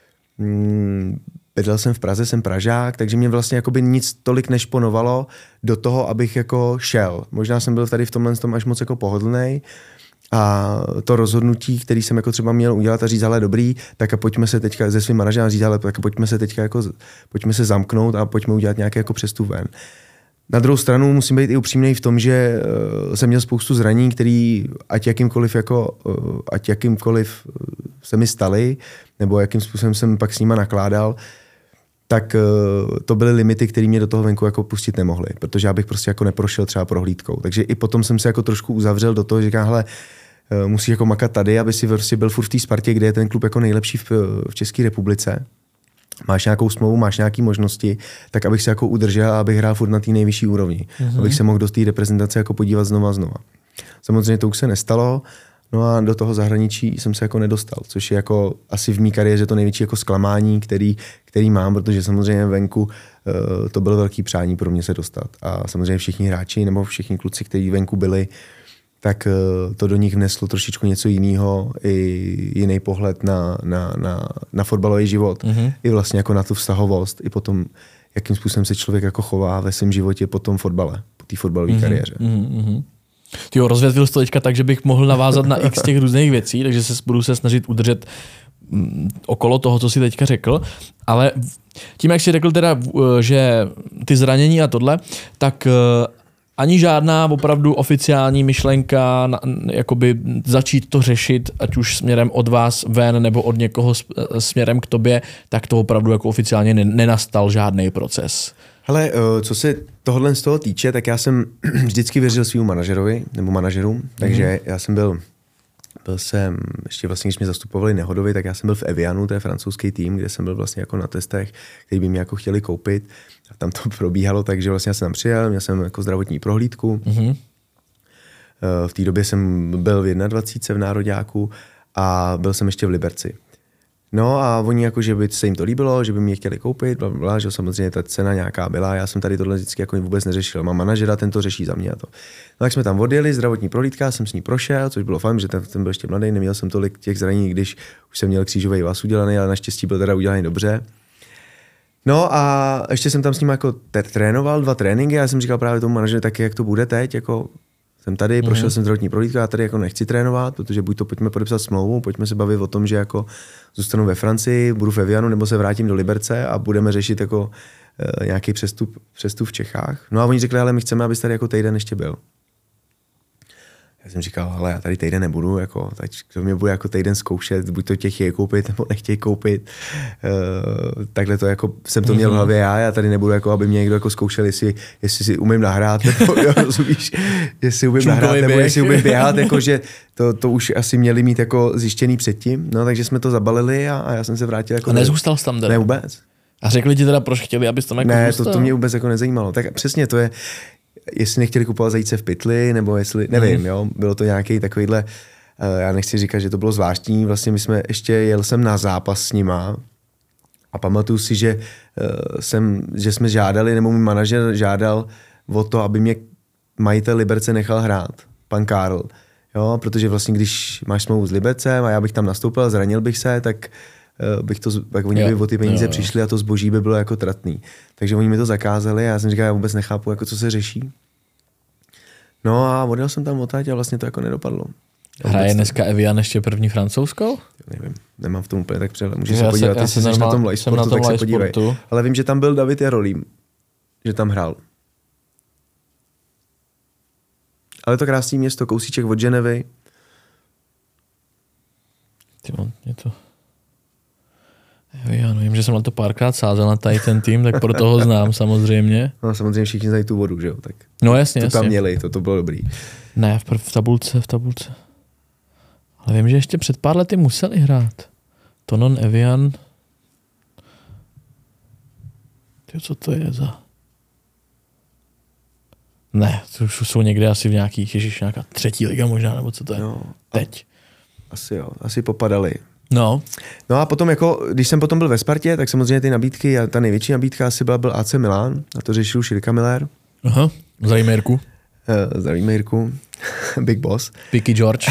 mm, bydlel jsem v Praze, jsem Pražák, takže mě vlastně jakoby nic tolik nešponovalo do toho, abych jako šel. Možná jsem byl tady v tomhle tom až moc jako pohodlnej a to rozhodnutí, který jsem jako třeba měl udělat a říct, ale dobrý, tak a pojďme se teďka se svým manažerem říct, ale tak pojďme se teďka jako, pojďme se zamknout a pojďme udělat nějaký jako přestup ven. Na druhou stranu musím být i upřímnej v tom, že uh, jsem měl spoustu zranění, který ať jakýmkoliv, jako, uh, ať jakýmkoliv se mi staly, nebo jakým způsobem jsem pak s nima nakládal, tak uh, to byly limity, které mě do toho venku jako pustit nemohly, protože já bych prostě jako neprošel třeba prohlídkou. Takže i potom jsem se jako trošku uzavřel do toho, že říkám, hele, uh, musíš jako makat tady, aby si prostě byl furt v té Spartě, kde je ten klub jako nejlepší v, v České republice. Máš nějakou smlouvu, máš nějaké možnosti, tak abych se jako udržel a abych hrál furt na té nejvyšší úrovni. Mm-hmm. Abych se mohl do té reprezentace jako podívat znova a znova. Samozřejmě to už se nestalo, no a do toho zahraničí jsem se jako nedostal, což je jako asi v mý kariéře to největší jako zklamání, který, který mám, protože samozřejmě venku uh, to bylo velký přání pro mě se dostat. A samozřejmě všichni hráči nebo všichni kluci, kteří venku byli, tak uh, to do nich vneslo trošičku něco jiného, i jiný pohled na, na, na, na fotbalový život, mm-hmm. i vlastně jako na tu vztahovost, i potom, jakým způsobem se člověk jako chová ve svém životě po tom fotbale, po té fotbalové mm-hmm. kariéře. Mm-hmm. Ty jo, rozvětvil jsi to teďka tak, že bych mohl navázat na x těch různých věcí, takže se budu se snažit udržet mm, okolo toho, co jsi teďka řekl, ale tím, jak jsi řekl teda, že ty zranění a tohle, tak ani žádná opravdu oficiální myšlenka na, jakoby začít to řešit, ať už směrem od vás ven nebo od někoho směrem k tobě, tak to opravdu jako oficiálně nenastal žádný proces. Hele, co se tohohle z toho týče, tak já jsem vždycky věřil svýmu manažerovi nebo manažerům, takže mm. já jsem byl, byl jsem, ještě vlastně, když mě zastupovali Nehodovi, tak já jsem byl v Evianu, to je francouzský tým, kde jsem byl vlastně jako na testech, který by mě jako chtěli koupit. A tam to probíhalo, takže vlastně já jsem tam přijel, měl jsem jako zdravotní prohlídku. Mm-hmm. V té době jsem byl v dvacet jedna v nároďáku a byl jsem ještě v Liberci. No a oni jako, že by se jim to líbilo, že by mě chtěli koupit, bla, bla, že samozřejmě ta cena nějaká byla, já jsem tady tohle vždycky jako vůbec neřešil. Mám manažera, ten to řeší za mě a to. No tak jsme tam odjeli, zdravotní prohlídka, jsem s ní prošel, což bylo fajn, že ten, ten byl ještě mladý, neměl jsem tolik těch zranění, když už jsem měl křížový vaz udělaný, ale naštěstí byl teda udělaný dobře. No a ještě jsem tam s ním jako trénoval dva tréninky a já jsem říkal právě tomu manažeru taky, jak to bude teď, jako jsem tady, mm. prošel jsem zdravotní prohlídku, já tady jako nechci trénovat, protože buď to pojďme podepsat smlouvu, pojďme se bavit o tom, že jako zůstanu ve Francii, budu v Evianu, nebo se vrátím do Liberce a budeme řešit jako uh, nějaký přestup, přestup v Čechách. No a oni řekli, ale my chceme, abys tady jako týden ještě byl. Já jsem říkal, ale já tady týden nebudu, jako, tak to mě bude jako týden zkoušet, buď to tě chtějí koupit, nebo nechtějí koupit. Uh, takhle to jako jsem to měl v hlavě já, já tady nebudu, jako, aby mě někdo jako zkoušel, jestli, jestli si umím nahrát, nebo jo, rozumíš, jestli umím Čunkový nahrát, nebo běh. jestli umím běhat, jako, že to, to už asi měli mít jako zjištěný předtím. No, takže jsme to zabalili a, a já jsem se vrátil. Jako A nezůstal jsi tam teda? Ne, vůbec. A řekli ti teda, proč chtěli, abys tam jako Ne, zůstal? to, to mě vůbec jako nezajímalo. Tak přesně to je, jestli nechtěli kupovat zajíce v pytli, nebo jestli, nevím, mm. jo, bylo to nějaký takovýhle, uh, já nechci říkat, že to bylo zvláštní, vlastně my jsme ještě, jel jsem na zápas s nima a pamatuju si, že, uh, jsem, že jsme žádali, nebo můj manažer žádal o to, aby mě majitel Liberce nechal hrát, pan Karl, jo, protože vlastně když máš smlouvu s Libercem a já bych tam nastoupil, zranil bych se, tak bych to, tak oni by o ty peníze jo, jo. přišli a to zboží by bylo jako tratný. Takže oni mi to zakázali a já jsem říkal, já vůbec nechápu, jako co se řeší. No a odjel jsem tam odtáť a vlastně to jako nedopadlo. Hraje dneska Evian ještě první francouzskou? Nevím, nemám v tom úplně tak přehled. Můžeš Já se podívat, se, jestli jsi na tom live sportu, na tom tak se live podívej. sportu. Ale vím, že tam byl David Jarolím, že tam hrál. Ale to krásný město, kousíček od Ženevy. Ty on, je to... Já no, vím, že jsem na to párkrát sázel na tady ten tým, tak proto ho znám samozřejmě. No samozřejmě všichni znají tu vodu, že jo? Tak no jasně, to jasně. tam měli, to, to bylo dobrý. Ne, v, v tabulce, v tabulce. Ale vím, že ještě před pár lety museli hrát. Tonon Evian. Ty, co to je za... Ne, to už jsou někde asi v nějakých, ježiš, nějaká třetí liga možná, nebo co to je no, teď. Asi jo, asi popadali. No. No a potom, jako, když jsem potom byl ve Spartě, tak samozřejmě ty nabídky, a ta největší nabídka asi byla byl A C Milan, a to řešil už Jirka Miller. Aha, zdravíme Jirku. Uh, zdravíme Jirku, Big Boss. Picky George.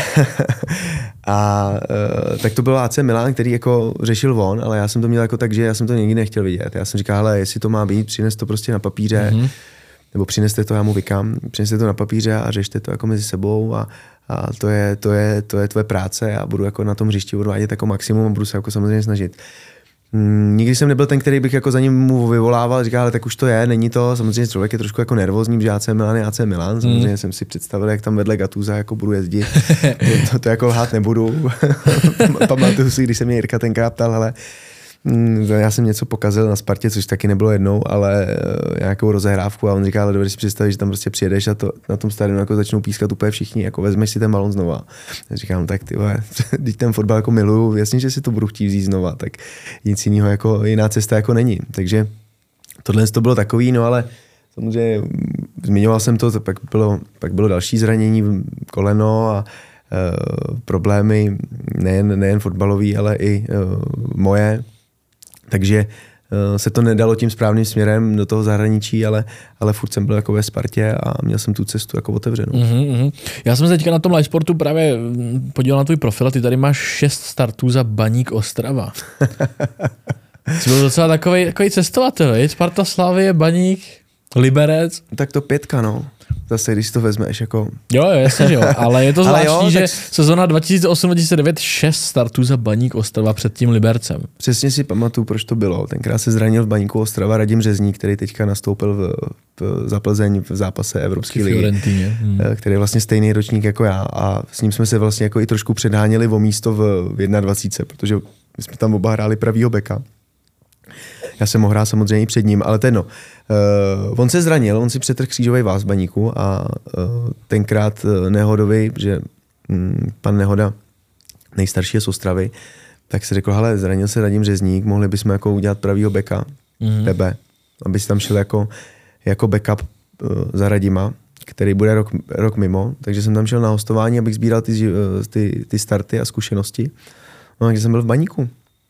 A uh, tak to bylo A C Milan, který jako řešil on, ale já jsem to měl jako tak, že já jsem to nikdy nechtěl vidět. Já jsem říkal, hele, jestli to má být, přines to prostě na papíře, mm-hmm. nebo přineste to, já mu vykám, přineste to na papíře a řešte to jako mezi sebou a, a to, je, to, je, to je tvoje práce a budu jako na tom hřišti odvádět jako maximum a budu se jako samozřejmě snažit. Hmm, nikdy jsem nebyl ten, který bych jako za ním mu vyvolával, říkal, ale tak už to je, není to, samozřejmě člověk je trošku jako nervózní, že A C Milan je A C Milan, samozřejmě mm. jsem si představil, jak tam vedle Gattusa jako budu jezdit, to, to jako lhát nebudu. Pamatuju si, když se mě Jirka tenkrát ptal, hele, já jsem něco pokazil na Spartě, což taky nebylo jednou, ale nějakou rozehrávku a on říká, ale dobře si představit, že tam prostě přijedeš a to, na tom stadionu jako začnou pískat úplně všichni, jako vezmeš si ten balon znova. Já říkám, no tak ty vole, když ten fotbal jako miluju, jasně, že si to budu chtít vzít znova, tak nic jiného jako jiná cesta jako není. Takže tohle to bylo takový, no ale samozřejmě zmiňoval jsem to, pak bylo, pak bylo další zranění, koleno a uh, problémy nejen, nejen fotbalový, ale i uh, moje. Takže uh, se to nedalo tím správným směrem do toho zahraničí, ale, ale furt jsem byl jako ve Spartě a měl jsem tu cestu jako otevřenou. Mm-hmm. Já jsem se teďka na tom live sportu právě podíval na tvůj profil a ty tady máš šest startů za Baník Ostrava. Jsi byl docela takovej, takovej cestovatel, je? Sparta, Slavie, Baník, Liberec. Tak to pětka, no. Zase, když to vezmeš jako... Jo, jo, jasně, že jo, ale je to zvláštní, jo, že tak... sezona dva tisíce osm dva tisíce devět šest startů za Baník Ostrava před tím Libercem. Přesně si pamatuju, proč to bylo. Tenkrát se zranil v Baníku Ostrava Radim Řezník, který teďka nastoupil v, v, za Plzeň v zápase Evropské ligy, hmm. který je vlastně stejný ročník jako já a s ním jsme se vlastně jako i trošku předháněli o místo v, v dvacet jedna, protože my jsme tam oba hráli pravýho beka. Já jsem mohl hrát samozřejmě i před ním, ale to jedno. Uh, on se zranil, on si přetrhl křížový váz v Baníku a uh, tenkrát uh, Nehodovi, že um, pan Nehoda, nejstarší je z Ostravy, tak si řekl, hele, zranil se Radim Řezník, mohli bychom jako udělat pravýho beka, mm-hmm. tebe, aby si tam šel jako, jako backup uh, za Radima, který bude rok, rok mimo, takže jsem tam šel na hostování, abych sbíral ty, ty, ty starty a zkušenosti. No, takže jsem byl v Baníku.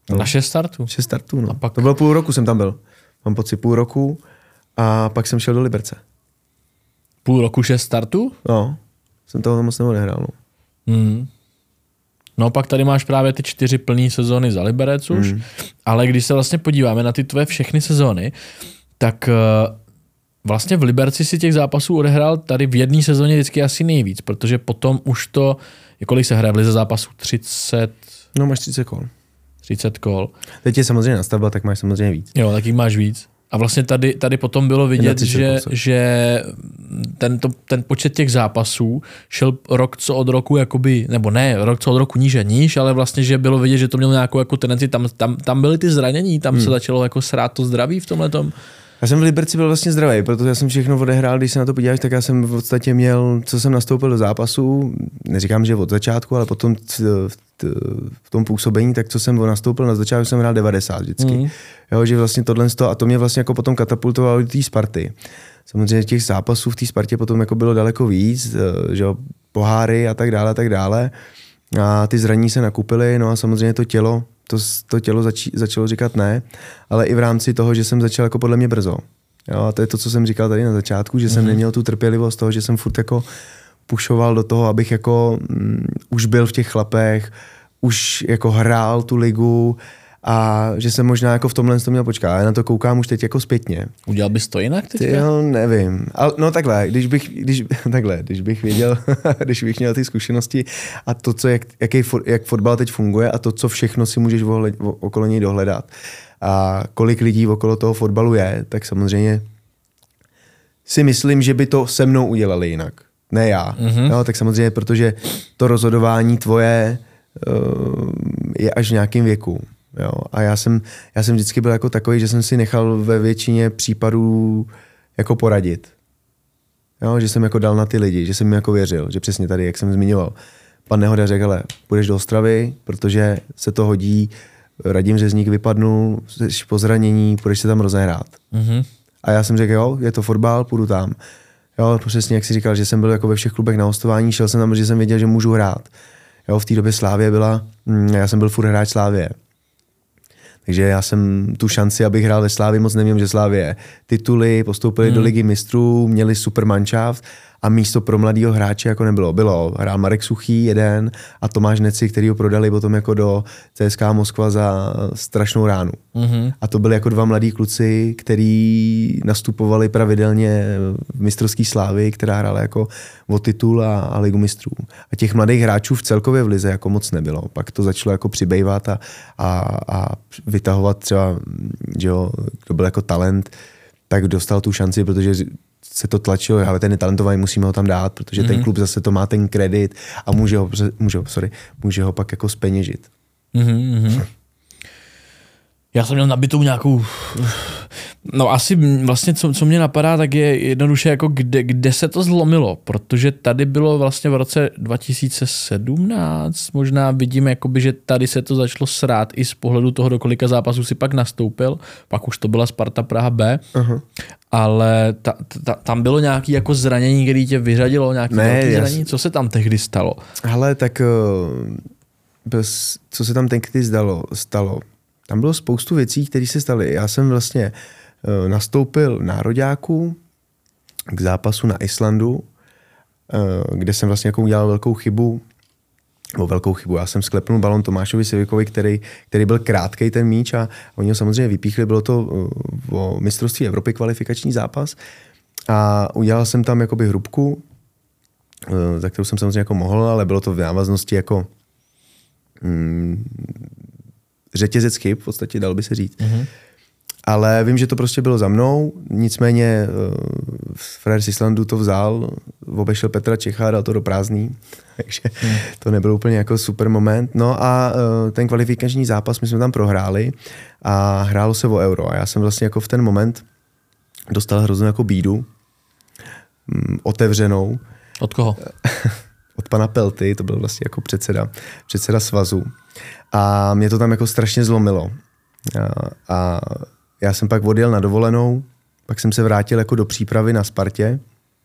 No. Na šest startů? Šest startů, no. A pak... To bylo půl roku, jsem tam byl. Mám pocit půl roku a pak jsem šel do Liberce. Půl roku šest startů? No, jsem toho moc neodehrál, no. Hmm. No pak tady máš právě ty čtyři plný sezóny za Liberec už, hmm. ale když se vlastně podíváme na ty tvoje všechny sezóny, tak vlastně v Liberci si těch zápasů odehrál tady v jedné sezóně vždycky asi nejvíc, protože potom už to, kolik se hraje v lize zápasů? třicet? No máš třicet kol. třicet kol. Teď je samozřejmě nastavba, tak máš samozřejmě víc. Jo, tak jich máš víc. A vlastně tady, tady potom bylo vidět, že, že ten, to, ten počet těch zápasů šel rok co od roku, jakoby, nebo ne, rok co od roku níž a níž, ale vlastně, že bylo vidět, že to mělo nějakou jako tendenci, tam, tam, tam byly ty zranění, tam hmm. se začalo jako srát to zdraví v tomhletom. Já jsem v Liberci byl vlastně zdravý, protože já jsem všechno odehrál, když se na to podíváš, tak já jsem v podstatě měl, co jsem nastoupil do zápasu, neříkám, že od začátku, ale potom t, t, v tom působení, tak co jsem nastoupil na začátku, jsem hrál devadesát vždycky. Mm. Jo, že vlastně tohle a to mě vlastně jako potom katapultovalo do té Sparty. Samozřejmě těch zápasů v té Spartě potom jako bylo daleko víc, že jo, poháry a tak dále a tak dále. A ty zranění se nakupily, no a samozřejmě to tělo, To, to tělo zač, začalo říkat ne, ale i v rámci toho, že jsem začal jako podle mě brzo. Jo, a to je to, co jsem říkal tady na začátku, že mm. jsem neměl tu trpělivost toho, že jsem furt jako pušoval do toho, abych jako mm, už byl v těch chlapech, už jako hrál tu ligu a že jsem možná jako v tomhle to měl počkat. Já na to koukám už teď jako zpětně. Udělal bys to jinak teďka? Jo, nevím. Ale, no takhle, když bych, když, takhle, když bych věděl, když bych měl ty zkušenosti a to, co, jak, jaký, jak fotbal teď funguje a to, co všechno si můžeš ohled, okolo něj dohledat a kolik lidí okolo toho fotbalu je, tak samozřejmě si myslím, že by to se mnou udělali jinak. Ne já. Mm-hmm. Jo, tak samozřejmě, protože to rozhodování tvoje uh, je až v nějakém věku. Jo, a já jsem, já jsem vždycky byl jako takový, že jsem si nechal ve většině případů jako poradit. Jo, že jsem jako dal na ty lidi, že jsem jim jako věřil, že přesně tady, jak jsem zmiňoval. Pan Nehoda řekl, ale půjdeš do Ostravy, protože se to hodí, Radim Řezník vypadnul, jsi po zranění, půjdeš se tam rozehrát. Mm-hmm. A já jsem řekl, jo, je to fotbal, půjdu tam. Jo, přesně jak jsi říkal, že jsem byl jako ve všech klubech na hostování, šel jsem tam, že jsem věděl, že můžu hrát. Jo, v té době Slávie byla, já jsem byl furt hráč Slávie. Takže já jsem tu šanci, abych hrál ve Slávii, moc nevím, že Slávie tituly, postoupili hmm. do ligy mistrů, měli super manšaft a místo pro mladýho hráče jako nebylo. Bylo, hrál Marek Suchý jeden a Tomáš Neci, který ho prodali potom jako do C S K A Moskva za strašnou ránu. Hmm. A to byli jako dva mladí kluci, kteří nastupovali pravidelně v mistrovské Slávii, která hrála jako o titul a, a ligu mistrů. A těch mladých hráčů v celkově v lize jako moc nebylo. Pak to začalo jako přibývat a, a, a vytahovat třeba, že jo, kdo byl jako talent, tak dostal tu šanci, protože se to tlačilo, ale ten je talentovaný, musíme ho tam dát, protože mm-hmm. ten klub zase to má ten kredit a může ho, může, sorry, může ho pak jako zpeněžit. Mm-hmm. Já jsem měl nabitou nějakou, no asi vlastně, co, co mě napadá, tak je jednoduše jako kde, kde se to zlomilo, protože tady bylo vlastně v roce dva tisíce sedmnáct, možná vidím, jakoby, že tady se to začalo srát i z pohledu toho, do kolika zápasů si pak nastoupil, pak už to byla Sparta Praha B, uh-huh. ale ta, ta, tam bylo nějaké jako zranění, které tě vyřadilo, nějaké velké zranění, co se tam tehdy stalo? Hele, tak bez, co se tam tehdy stalo, stalo? Tam bylo spoustu věcí, které se staly. Já jsem vlastně uh, nastoupil nároďáku k zápasu na Islandu, uh, kde jsem vlastně jako udělal velkou chybu, nebo velkou chybu. Já jsem sklepnul balon Tomášovi Sivikovi, který, který byl krátkej ten míč a oni ho samozřejmě vypíchli. Bylo to uh, o mistrovství Evropy kvalifikační zápas a udělal jsem tam jakoby hrubku, uh, za kterou jsem samozřejmě jako mohl, ale bylo to v návaznosti jako mm, řetězec chyb, v podstatě dal by se říct. Mm-hmm. Ale vím, že to prostě bylo za mnou, nicméně uh, frajer z Islandu to vzal, obešel Petra Čecha, dal to do prázdný, takže mm. to nebyl úplně jako super moment. No a uh, ten kvalifikační zápas, my jsme tam prohráli a hrálo se o euro a já jsem vlastně jako v ten moment dostal hroznou jako bídu, um, otevřenou. Od koho? Od pana Pelty, to byl vlastně jako předseda, předseda svazu. A mě to tam jako strašně zlomilo. A, a já jsem pak odjel na dovolenou, pak jsem se vrátil jako do přípravy na Spartě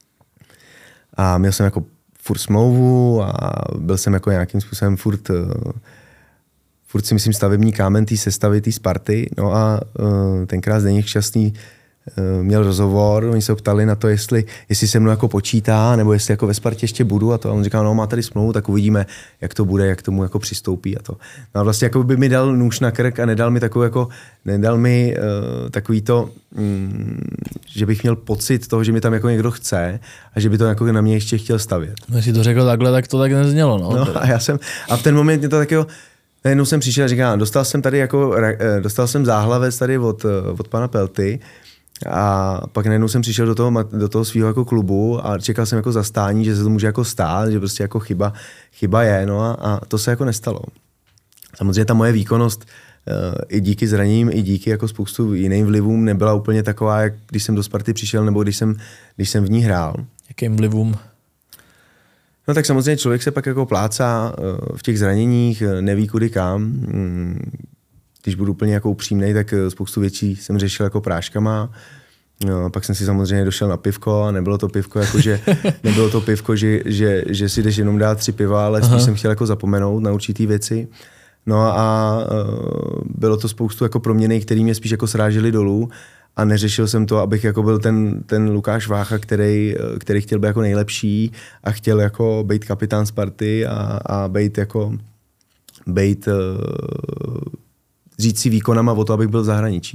a měl jsem jako furt smlouvu a byl jsem jako nějakým způsobem furt, furt si myslím stavební kámen té sestavy, té Sparty. No a uh, tenkrát Zdeněk Šťastný uh, měl rozhovor, oni se ho ptali na to, jestli, jestli se mnou jako počítá, nebo jestli jako ve Spartě ještě budu a to. A on říkal, no má tady smlouvu, tak uvidíme, jak to bude, jak tomu jako přistoupí a to. No a vlastně jako by mi dal nůž na krk a nedal mi takovou jako, nedal mi uh, takový to, um, že bych měl pocit toho, že mi tam jako někdo chce a že by to jako na mě ještě chtěl stavět. No, jestli to řekl takhle, tak to tak neznělo. No, no a já jsem, a v ten moment mě to takového, najednou jsem přišel a říkal, dostal jsem tady jako, dostal jsem záhlavec tady od, od pana Pelty a pak najednou jsem přišel do toho, do toho svého jako klubu a čekal jsem jako zastání, že se to může jako stát, že prostě jako chyba, chyba je, no a, a to se jako nestalo. Samozřejmě ta moje výkonnost i díky zraněním, i díky jako spoustu jiným vlivům nebyla úplně taková, jak když jsem do Sparty přišel nebo když jsem, když jsem v ní hrál. Jakým vlivům? No tak samozřejmě člověk se pak jako plácá v těch zraněních, neví kudy kam. Když budu úplně jako upřímnej, tak spoustu věcí jsem řešil jako práškama. No, pak jsem si samozřejmě došel na pivko a nebylo to pivko, jako že, nebylo to pivko, že, že, že si jdeš jenom dát tři piva, ale spíš jsem chtěl jako zapomenout na určitý věci. No a uh, bylo to spoustu jako proměny, které mě spíš jako srážely dolů a neřešil jsem to, abych jako byl ten, ten Lukáš Vácha, který, který chtěl být jako nejlepší a chtěl jako být kapitán Sparty a, a být jako být uh, říct si výkonama o to, abych byl v zahraničí.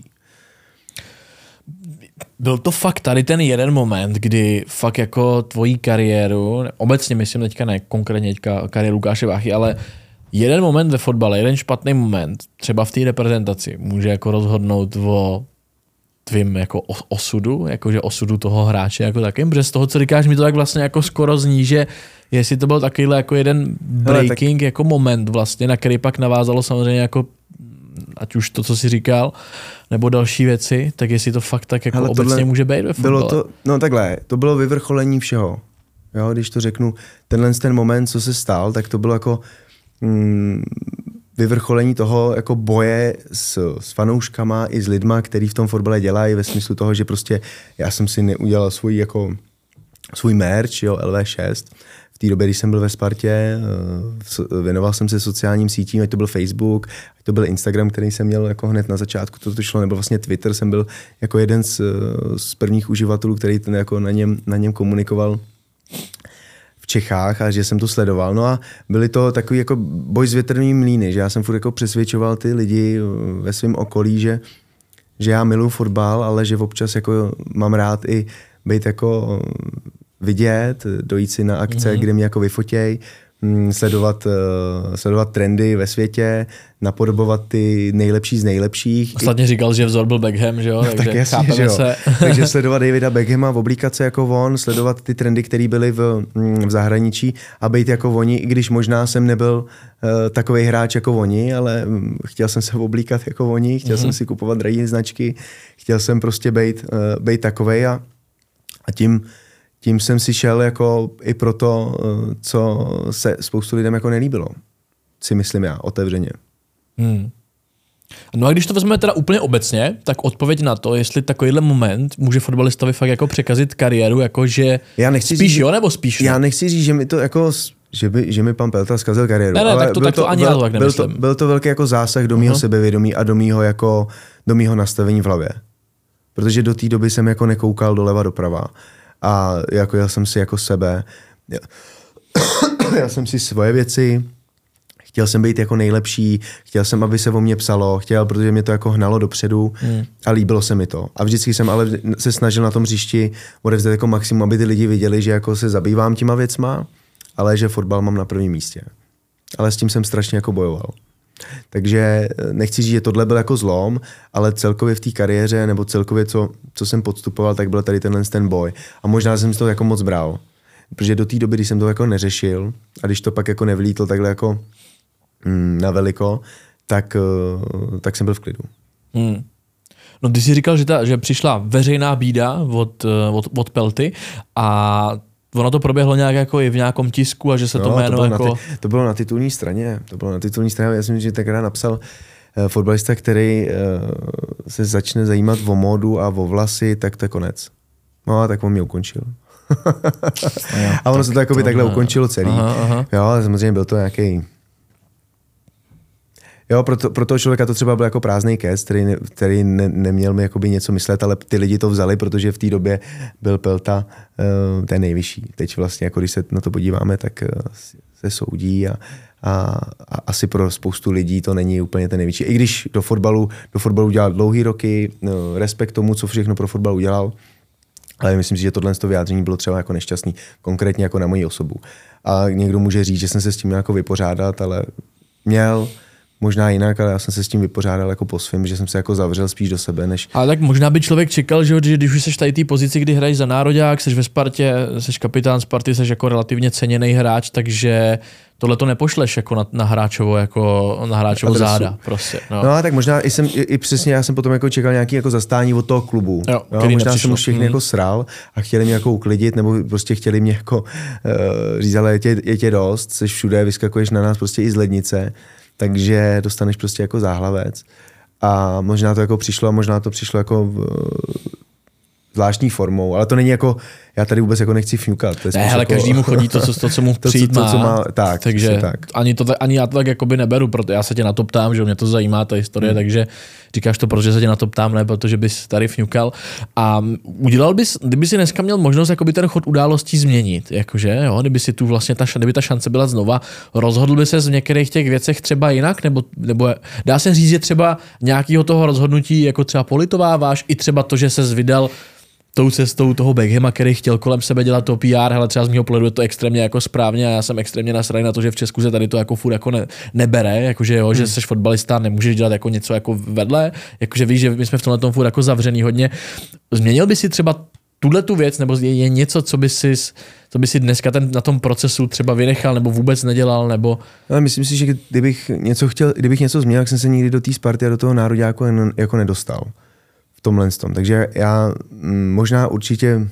Byl to fakt tady ten jeden moment, kdy fakt jako tvojí kariéru, obecně myslím teďka ne konkrétně teďka kariéru Lukáše Váchy, ale jeden moment ve fotbale, jeden špatný moment, třeba v té reprezentaci, může jako rozhodnout o tvým jako osudu, jakože osudu toho hráče jako takým, protože z toho, co říkáš, mi to tak vlastně jako skoro zní, že jestli to byl takovýhle jako jeden breaking tak... jako moment vlastně, na který pak navázalo samozřejmě jako ať už to, co jsi říkal, nebo další věci, tak jestli to fakt tak jako hele, obecně může být ve fotbale. Bylo to, no takhle, to bylo vyvrcholení všeho. Jo, když to řeknu, tenhle ten moment, co se stal, tak to bylo jako mm, vyvrcholení toho jako boje s, s fanouškama i s lidma, který v tom fotbale dělají ve smyslu toho, že prostě já jsem si neudělal svůj jako svůj merch, jo, L V šest. V té době, když jsem byl ve Spartě, věnoval jsem se sociálním sítím, ať to byl Facebook, ať to byl Instagram, který jsem měl jako hned na začátku, to, to šlo, nebo vlastně Twitter, jsem byl jako jeden z, z prvních uživatelů, který ten jako na něm, na něm komunikoval v Čechách a že jsem to sledoval. No a byly to takový jako boj s větrnými mlýny, že já jsem furt jako přesvědčoval ty lidi ve svém okolí, že, že já miluji fotbal, ale že občas jako mám rád i být jako vidět, dojít si na akce, mm-hmm. kde mě jako vyfotěj, sledovat, uh, sledovat trendy ve světě, napodobovat ty nejlepší z nejlepších. Ostatně říkal, že vzor byl Beckham, že jo? No, tak jasně, že jo. Se. Takže sledovat Davida Beckhama, oblíkat se jako on, sledovat ty trendy, které byly v, v zahraničí a být jako oni, i když možná jsem nebyl uh, takovej hráč jako oni, ale um, chtěl jsem se oblíkat jako oni, chtěl mm-hmm. jsem si kupovat drahé značky, chtěl jsem prostě být, uh, být takovej a, a tím Tím jsem si šel jako i pro to, co se spoustu lidem jako nelíbilo. Si myslím já, otevřeně. Hmm. No a když to vezmeme teda úplně obecně, tak odpověď na to, jestli takovýhle moment může fotbalistovi fakt jako překazit kariéru, jako že já nechci spíš říct, jo, nebo spíš Já ne? nechci říct, že mi to jako, že by, že mi pan Pelta zkazil kariéru. Ne, ne, ale tak to, byl tak to, to ani byl, já tak nemyslím. Byl to, byl to velký jako zásah do mýho uh-huh. sebevědomí a do mýho, jako, do mýho nastavení v hlavě. Protože do té doby jsem jako nekoukal doleva doprava. A jako já jsem si jako sebe, já, já jsem si svoje věci, chtěl jsem být jako nejlepší, chtěl jsem, aby se o mě psalo, chtěl, protože mě to jako hnalo dopředu hmm. a líbilo se mi to. A vždycky jsem ale se snažil na tom hřišti odevzdat jako maximum, aby ty lidi viděli, že jako se zabývám těma věcma, ale že fotbal mám na prvním místě. Ale s tím jsem strašně jako bojoval. Takže nechci říct, že tohle byl jako zlom, ale celkově v té kariéře nebo celkově, co, co jsem podstupoval, tak byl tady tenhle ten boj. A možná jsem si to jako moc bral. Protože do té doby, když jsem to jako neřešil a když to pak jako nevlítl takhle jako mm, na veliko, tak, uh, tak jsem byl v klidu. Hmm. No ty jsi říkal, že, ta, že přišla veřejná bída od, od, od Pelty a ono to proběhlo nějak jako i v nějakém tisku a že se no, to jméno to jako... Ty, to bylo na titulní straně. To bylo na titulní straně. Já si myslím, že tenkrát napsal uh, fotbalista, který uh, se začne zajímat o módu a o vlasy, tak to je konec. No a tak on mě ukončil. jo, a ono tak se to jako by takhle ne. ukončilo celý. Aha, aha. Jo, ale samozřejmě byl to nějaký... Jo, pro, to, pro toho člověka to třeba byl jako prázdný kec, který, ne, který ne, neměl mi jakoby něco myslet, ale ty lidi to vzali, protože v té době byl Pelta uh, ten nejvyšší. Teď vlastně, jako když se na to podíváme, tak uh, se soudí a, a, a asi pro spoustu lidí to není úplně ten největší. I když do fotbalu, do fotbalu udělal dlouhý roky, no, respekt tomu, co všechno pro fotbal udělal, ale myslím si, že tohle vyjádření bylo třeba jako nešťastný, konkrétně jako na moji osobu. A někdo může říct, že jsem se s tím jako vypořádat, ale měl možná jinak, ale já jsem se s tím vypořádal jako po svým, že jsem se jako zavřel spíš do sebe, než... Ale tak možná by člověk čekal, že, že když už seš tady té pozici, kdy hraješ za nároďák, seš ve Spartě, seš kapitán Sparty, seš jako relativně ceněný hráč, takže tohle to nepošleš jako na, na hráčovo, jako na hráčovo záda. Prostě, no. no a tak možná i, jsem, i, i přesně já jsem potom jako čekal nějaký jako zastání od toho klubu. Jo, jo, možná nepřišlo. jsem už všechny hmm. jako sral a chtěli mě jako uklidit, nebo prostě chtěli mě jako uh, říct, ale je tě, je tě dost, seš všude, vyskakuješ na nás prostě i z lednice, takže dostaneš prostě jako záhlavec. A možná to jako přišlo, možná to přišlo jako v, zvláštní formou, ale to není jako, já tady vůbec jako nechci fňukat. Ne, ale jako, každému chodí to, co, to, co mu to, přijít to, má. co má. Tak, takže tak. Ani, to, ani já to tak jakoby neberu, proto já se tě na to ptám, že mě to zajímá, ta historie, hmm. takže říkáš to, protože se tě na to ptám, ne, protože bys tady fňukal. A udělal bys, kdyby si dneska měl možnost jakoby ten chod událostí změnit, jakože, jo, kdyby si tu vlastně ta, kdyby ta šance byla znova, rozhodl by se v některých těch věcech třeba jinak, nebo, nebo dá se říct, že třeba nějakého toho rozhodnutí jako třeba politováváš, i třeba to, že ses vydal tou cestou toho Beckhama, který chtěl kolem sebe dělat to P R, ale třeba z mého pohledu je to extrémně jako správně a já jsem extrémně nasraný na to, že v Česku se tady to jako furt jako ne, nebere, jakože jo, hmm. že jsi fotbalista, nemůžeš dělat jako něco jako vedle, jakože víš, že my jsme v tomhle tom furt jako zavřený hodně. Změnil by si třeba tuhle tu věc, nebo je, je něco, co by si, co by si dneska ten, na tom procesu třeba vynechal, nebo vůbec nedělal, nebo... Ale myslím si, že kdybych něco chtěl, kdybych něco změnil, tak jsem se nikdy do té Sparty a do toho nároďáku jako nedostal. V tomhle tom. Takže já možná určitě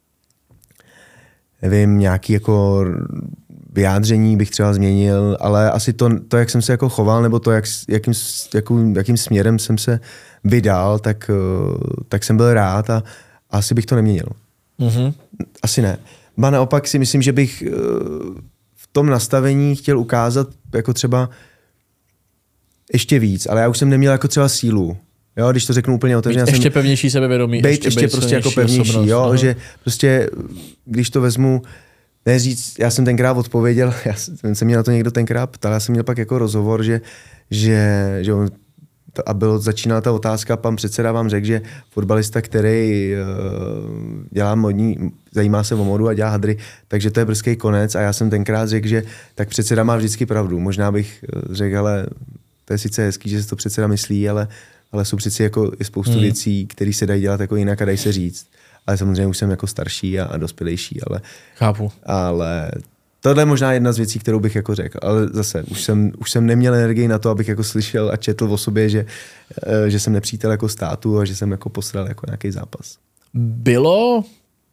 nevím, nějaký jako vyjádření bych třeba změnil, ale asi to, to jak jsem se jako choval, nebo to, jak, jakým, jakým, jakým směrem jsem se vydal, tak, tak jsem byl rád a asi bych to neměnil. Mm-hmm. Asi ne. Ba naopak si myslím, že bych v tom nastavení chtěl ukázat jako třeba ještě víc, ale já už jsem neměl jako třeba sílu. Jo, když to řeknu úplně otevřeně. Ještě jsem, pevnější sebevědomí. Být ještě, ještě prostě jako pevnější, osobnost, jo, aha. Že prostě, když to vezmu, neříct, já jsem tenkrát odpověděl, já jsem se mě na to někdo tenkrát ptal, já jsem měl pak jako rozhovor, že, že, že on, a bylo, začínala ta otázka, pan předseda vám řekl, že fotbalista, který uh, dělá modní, zajímá se o modu a dělá hadry, takže to je brzký konec a já jsem tenkrát řekl, že tak předseda má vždycky pravdu. Možná bych řekl, ale to je sice hezký, že se to předseda myslí, ale ale jsou přeci jako i spoustu hmm. věcí, které se dají dělat jako jinak a dají se říct. Ale samozřejmě už jsem jako starší a, a dospělejší, ale... Chápu. Ale tohle je možná jedna z věcí, kterou bych jako řekl. Ale zase, už jsem, už jsem neměl energii na to, abych jako slyšel a četl o sobě, že, že jsem nepřítel jako státu a že jsem jako posral jako nějaký zápas. Bylo...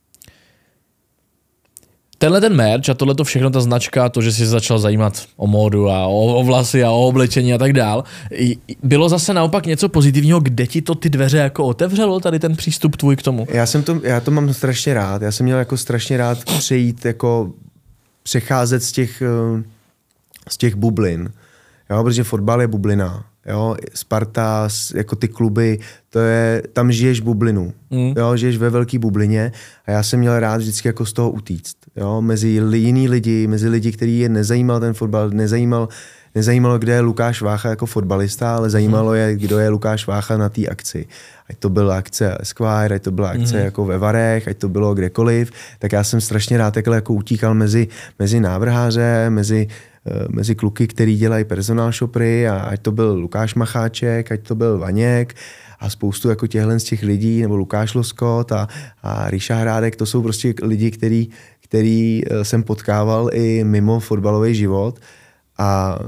Tenhle ten merch a tohle to všechno, ta značka, to, že jsi začal zajímat o módu a o, o vlasy a o oblečení a tak dál, bylo zase naopak něco pozitivního, kde ti to ty dveře jako otevřelo, tady ten přístup tvůj k tomu? Já jsem to, já to mám strašně rád, já jsem měl jako strašně rád přejít, jako přecházet z těch, z těch bublin, jo, protože fotbal je bublina. Jo, Sparta, jako ty kluby, to je, tam žiješ bublinu, mm. jo, žiješ ve velký bublině a já jsem měl rád vždycky jako z toho utíct, jo, mezi jiný lidi, mezi lidi, který je nezajímal ten fotbal, nezajímal, nezajímalo, kde je Lukáš Vácha jako fotbalista, ale zajímalo je, kdo je Lukáš Vácha na té akci. Ať to byla akce Esquire, ať to byla akce mm. jako ve Varech, ať to bylo kdekoliv, tak já jsem strašně rád takhle jako utíkal mezi, mezi návrháře, mezi mezi kluky, který dělají personal shopry a ať to byl Lukáš Macháček, ať to byl Vaněk a spoustu jako těchhle z těch lidí, nebo Lukáš Loskot a, a Ríša Hrádek, to jsou prostě lidi, který, který jsem potkával i mimo fotbalový život a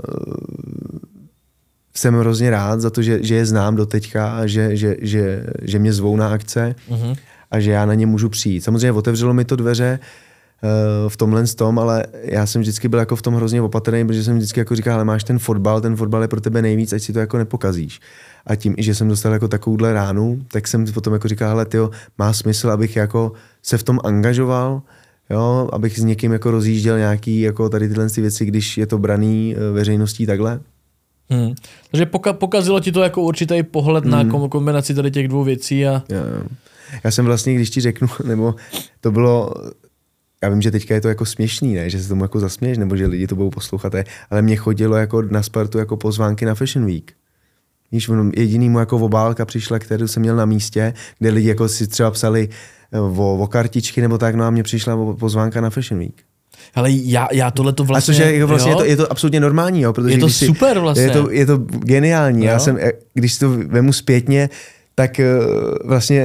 jsem hrozně rád za to, že, že je znám doteďka a že, že, že, že mě zvou na akce mm-hmm. a že já na ně můžu přijít. Samozřejmě otevřelo mi to dveře v tomhle tom, ale já jsem vždycky byl jako v tom hrozně opatrný, protože jsem vždycky jako říkal, ale máš ten fotbal, ten fotbal je pro tebe nejvíc, ať si to jako nepokazíš. A tím, že jsem dostal jako takovouhle ránu, tak jsem potom jako říkal, hele tyjo, má smysl, abych jako se v tom angažoval, jo, abych s někým jako rozjížděl nějaký jako tady tyhle věci, když je to braný veřejností takhle. Hmm. Takže poka- pokazilo ti to jako určitý pohled hmm. na kombinaci tady těch dvou věcí. A... Já, já jsem vlastně, když ti řeknu, nebo to bylo, já vím, že teďka je to jako směšný, ne? Že se tomu jako zasměješ, nebo že lidi to budou poslouchat, ale mě chodilo jako na Spartu jako pozvánky na Fashion Week. Víš, jedinýmu jako obálka přišla, kterou jsem měl na místě, kde lidi jako si třeba psali o, o kartičky nebo tak, no a mně přišla pozvánka na Fashion Week. Ale já, já tohle to vlastně... A což je, vlastně je, to, je to absolutně normální, jo, protože je to když si, super vlastně. Je to, je to geniální. Jo? Já jsem, když si to vemu zpětně, tak vlastně,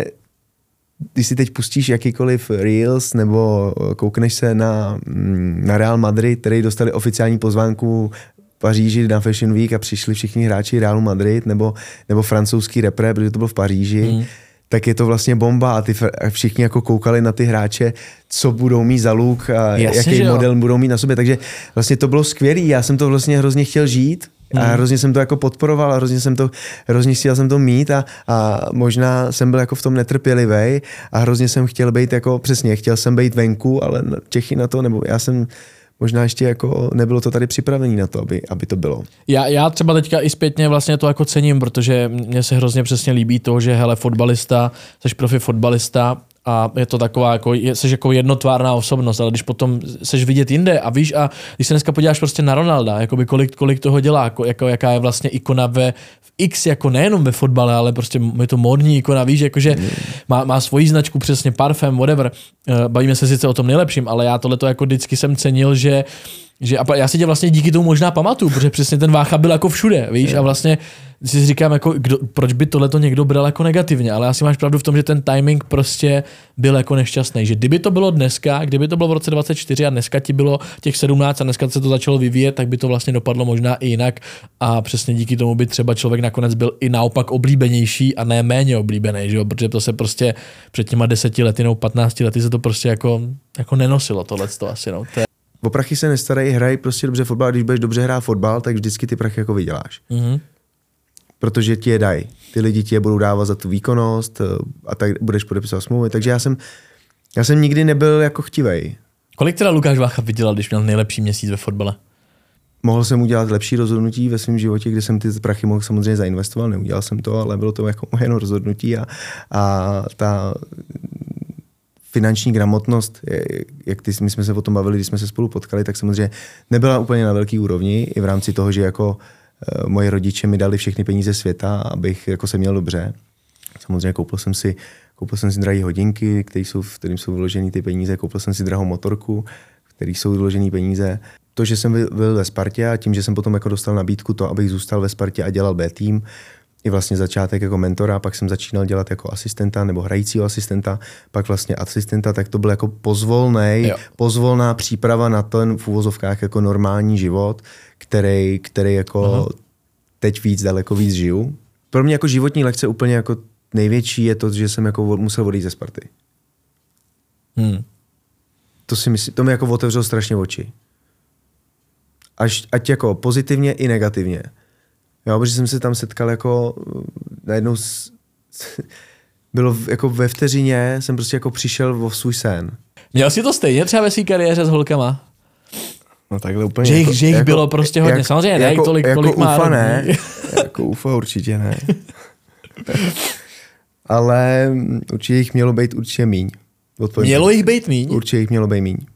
když si teď pustíš jakýkoliv Reels nebo koukneš se na, na Real Madrid, který dostali oficiální pozvánku v Paříži na Fashion Week a přišli všichni hráči Realu Madrid nebo, nebo francouzský repre, protože to bylo v Paříži, hmm. tak je to vlastně bomba a ty a všichni jako koukali na ty hráče, co budou mít za look a Jasně, jaký model budou mít na sobě. Takže vlastně to bylo skvělý. Já jsem to vlastně hrozně chtěl žít a hmm. hrozně jsem to jako podporoval a hrozně jsem to, hrozně chtěl jsem to mít a, a možná jsem byl jako v tom netrpělivej a hrozně jsem chtěl být jako, přesně, chtěl jsem být venku, ale Čechy na to, nebo já jsem možná ještě jako nebylo to tady připravený na to, aby, aby to bylo. Já, já třeba teďka i zpětně vlastně to jako cením, protože mně se hrozně přesně líbí to, že hele, fotbalista, jsi profi fotbalista a je to taková, jako, jsi jako jednotvárná osobnost, ale když potom seš vidět jinde a víš, a když se dneska podíváš prostě na Ronalda, jakoby kolik, kolik toho dělá, jako, jako, jaká je vlastně ikona ve v X, jako nejenom ve fotbale, ale prostě je to módní ikona, víš, jakože mm. má, má svoji značku, přesně parfém, whatever. Bavíme se sice o tom nejlepším, ale já tohleto jako vždycky jsem cenil, že Že a já si tě vlastně díky tomu možná pamatuju, protože přesně ten Vácha byl jako všude, víš, a vlastně si říkám, jako, kdo, proč by tohleto někdo bral jako negativně, ale asi máš pravdu v tom, že ten timing prostě byl jako nešťastný, že kdyby to bylo dneska, kdyby to bylo v roce dvacet čtyři a dneska ti bylo těch sedmnáct a dneska se to začalo vyvíjet, tak by to vlastně dopadlo možná i jinak a přesně díky tomu by třeba člověk nakonec byl i naopak oblíbenější a ne méně oblíbený, že jo, protože to se prostě před těma deseti lety nebo patnácti lety se to prostě jako, jako nenosilo tohleto asi, no. To je... O prachy se nestarají, hrají prostě dobře fotbal, když budeš dobře hrát fotbal, tak vždycky ty prachy jako vyděláš. Mm-hmm. Protože ti je dají. Ty lidi ti je budou dávat za tu výkonnost a tak budeš podepisovat smlouvy. Takže já jsem, já jsem nikdy nebyl jako chtivej. Kolik teda Lukáš Vácha vydělal, když měl nejlepší měsíc ve fotbale? Mohl jsem udělat lepší rozhodnutí ve svém životě, kde jsem ty prachy mohl samozřejmě zainvestoval, neudělal jsem to, ale bylo to jako moje rozhodnutí a, a ta finanční gramotnost, jak ty, my jsme se o tom bavili, když jsme se spolu potkali, tak samozřejmě nebyla úplně na velký úrovni i v rámci toho, že jako uh, moje rodiče mi dali všechny peníze světa, abych jako se měl dobře. Samozřejmě koupil jsem si, koupil jsem si drahé hodinky, které jsou, v kterým jsou vložené ty peníze, koupil jsem si drahou motorku, v kterých jsou vložené peníze. To, že jsem byl ve Spartě a tím, že jsem potom jako dostal nabídku to, abych zůstal ve Spartě a dělal B tým, i vlastně začátek jako mentora, pak jsem začínal dělat jako asistenta nebo hrajícího asistenta, pak vlastně asistenta, tak to byl jako pozvolnej, pozvolná příprava na ten v uvozovkách jako normální život, který, který jako Aha. teď víc, daleko víc žiju. Pro mě jako životní lekce úplně jako největší je to, že jsem jako musel odejít ze Sparty. Hmm. To si myslím, to mi jako otevřelo strašně oči. Až, ať jako pozitivně i negativně. Jo, protože jsem se tam setkal jako najednou s, bylo jako ve vteřině, jsem prostě jako přišel o svůj sen. Měl jsi to stejně třeba ve své kariéře s holkama? No takhle úplně. Že jich, jako, že jich jako, bylo prostě hodně. Jak, samozřejmě ne, jako, tolik, jako tolik má. Ufa ne, jako ufa určitě ne. Ale určitě jich mělo být určitě míň. Mělo jich být míň? Určitě jich mělo být míň.